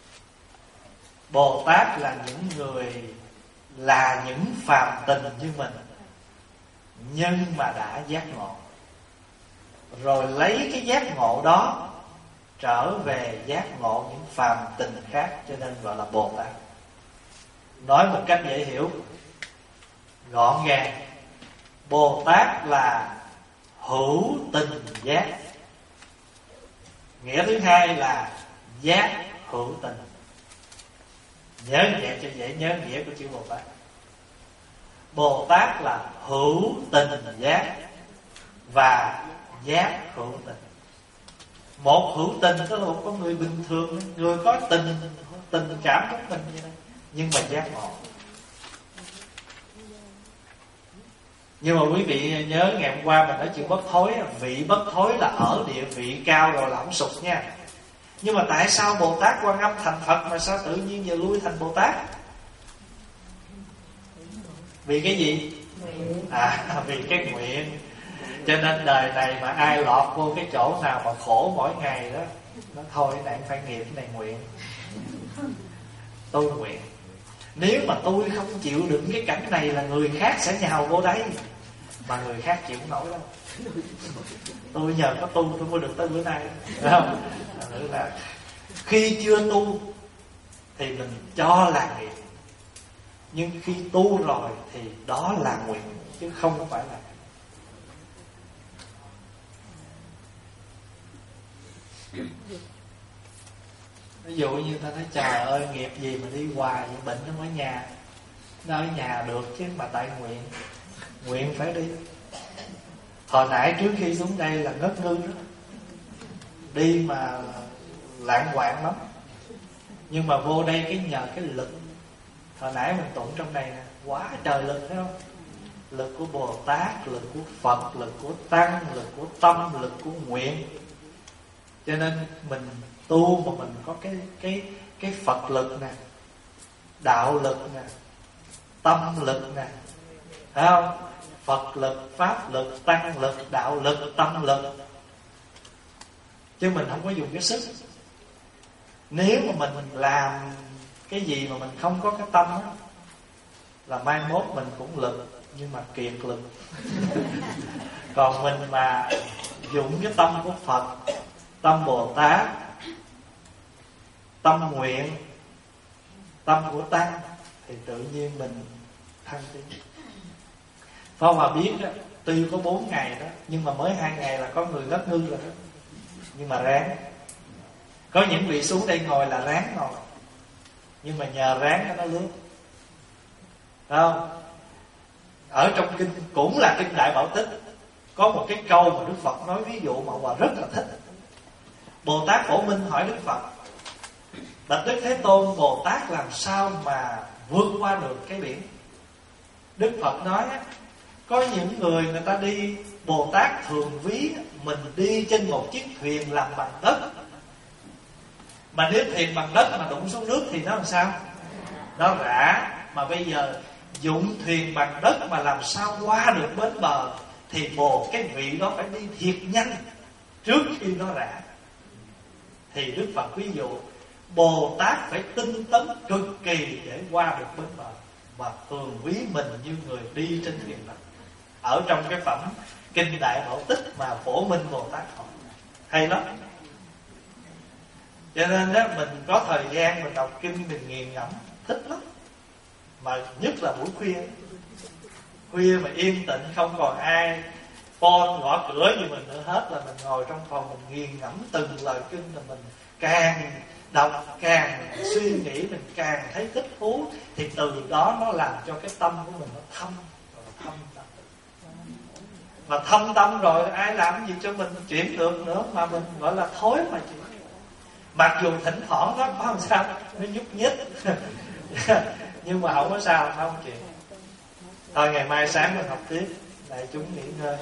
Bồ Tát là những người, là những phàm tình như mình, nhưng mà đã giác ngộ, rồi lấy cái giác ngộ đó trở về giác ngộ những phàm tình khác, cho nên gọi là Bồ Tát. Nói một cách dễ hiểu, gọn gàng, Bồ Tát là hữu tình giác. Nghĩa thứ hai là giác hữu tình. Nhớ vậy cho dễ nhớ nghĩa của chữ Bồ Tát. Bồ Tát là hữu tình giác và giác hữu tình. Một hữu tình tức là một con người bình thường, người có tình cảm của mình vậy đó, nhưng mà giác ngộ. Nhưng mà quý vị nhớ ngày hôm qua mình nói chuyện bất thối, vị bất thối là ở địa vị cao rồi là không sụp nha. Nhưng mà tại sao Bồ Tát Quan Âm thành Phật mà sao tự nhiên giờ lui thành Bồ Tát? Vì cái gì? Vì cái nguyện. Cho nên đời này mà ai lọt vô cái chỗ nào mà khổ mỗi ngày đó, nó thôi cái này phải nghiệp, cái này nguyện. Tôi nguyện. Nếu mà tôi không chịu đựng cái cảnh này là người khác sẽ nhào vô đây. mà người khác chịu không nổi đâu. Tôi nhờ có tu tôi mới được tới bữa nay, phải không? Là khi chưa tu thì mình cho là nghiệp, nhưng khi tu rồi thì đó là nguyện, chứ không phải là. Ví dụ như ta nói trời ơi nghiệp gì mà đi hoài vậy, bệnh không ở nhà. Nó ở nhà được chứ mà tại nguyện. Nguyện phải đi. Hồi nãy trước khi xuống đây là ngất ngư đó, đi mà lạng quạng lắm. Nhưng mà vô đây cái nhờ cái lực. Hồi nãy mình tụng trong này nè, quá trời lực thấy không? Lực của Bồ Tát, lực của Phật, lực của Tăng, lực của tâm, lực của nguyện. Cho nên mình tu mà mình có cái Phật lực nè, đạo lực nè, tâm lực nè, phải không? Phật lực, pháp lực, tăng lực, đạo lực, tâm lực. Chứ mình không có dùng cái sức. Nếu mà mình làm cái gì mà mình không có cái tâm đó, là mai mốt mình cũng lực nhưng mà kiệt lực. Còn mình mà dùng cái tâm của Phật, tâm Bồ Tát, tâm nguyện, tâm của Tăng, thì tự nhiên mình thăng tiến. Pháp Hòa biết đó, tuy có 4 ngày đó, nhưng mà mới 2 ngày là có người ngất ngư rồi đó. Nhưng mà ráng. Có những vị xuống đây ngồi là ráng ngồi, nhưng mà nhờ ráng nó lướt. Phải không? Ở trong kinh cũng là kinh Đại Bảo Tích, có một cái câu mà Đức Phật nói ví dụ mà Hòa rất là thích. Bồ Tát Phổ Minh hỏi Đức Phật: Bạch Đức Thế Tôn, Bồ Tát làm sao mà vượt qua được cái biển? Đức Phật nói có những người ta đi, Bồ Tát thường ví mình đi trên một chiếc thuyền làm bằng đất. Mà nếu thuyền bằng đất mà đụng xuống nước thì nó làm sao? Nó rã. Mà bây giờ dụng thuyền bằng đất mà làm sao qua được bến bờ, thì cái vị đó phải đi thiệt nhanh trước khi nó rã. Thì Đức Phật ví dụ Bồ Tát phải tinh tấn cực kỳ để qua được bến bờ, và thường ví mình như người đi trên thuyền đất. Ở trong cái phẩm Kinh Đại Bảo Tích mà Phổ Minh Bồ Tát hỏi, hay lắm. Cho nên đó, mình có thời gian mình đọc kinh, mình nghiền ngẫm, thích lắm. Mà nhất là buổi khuya. Khuya mà yên tĩnh, không còn ai phone gõ cửa như mình nữa hết, là mình ngồi trong phòng mình nghiền ngẫm từng lời kinh, là mình càng đọc càng suy nghĩ, mình càng thấy thích thú. Thì từ đó nó làm cho cái tâm của mình nó thâm tâm. Mà thâm tâm rồi ai làm gì cho mình chuyển được nữa, mà mình gọi là thối mà chuyển. Mặc dù thỉnh thoảng nó có làm sao nó nhúc nhích nhưng mà không có sao, không chuyện. Thôi ngày mai sáng mình học tiếp, đại chúng nghỉ ngơi.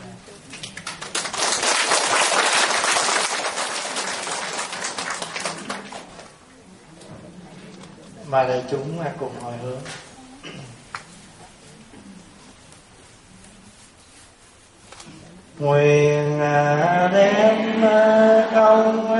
Mà đại chúng cùng hồi hướng. Nguyện đem công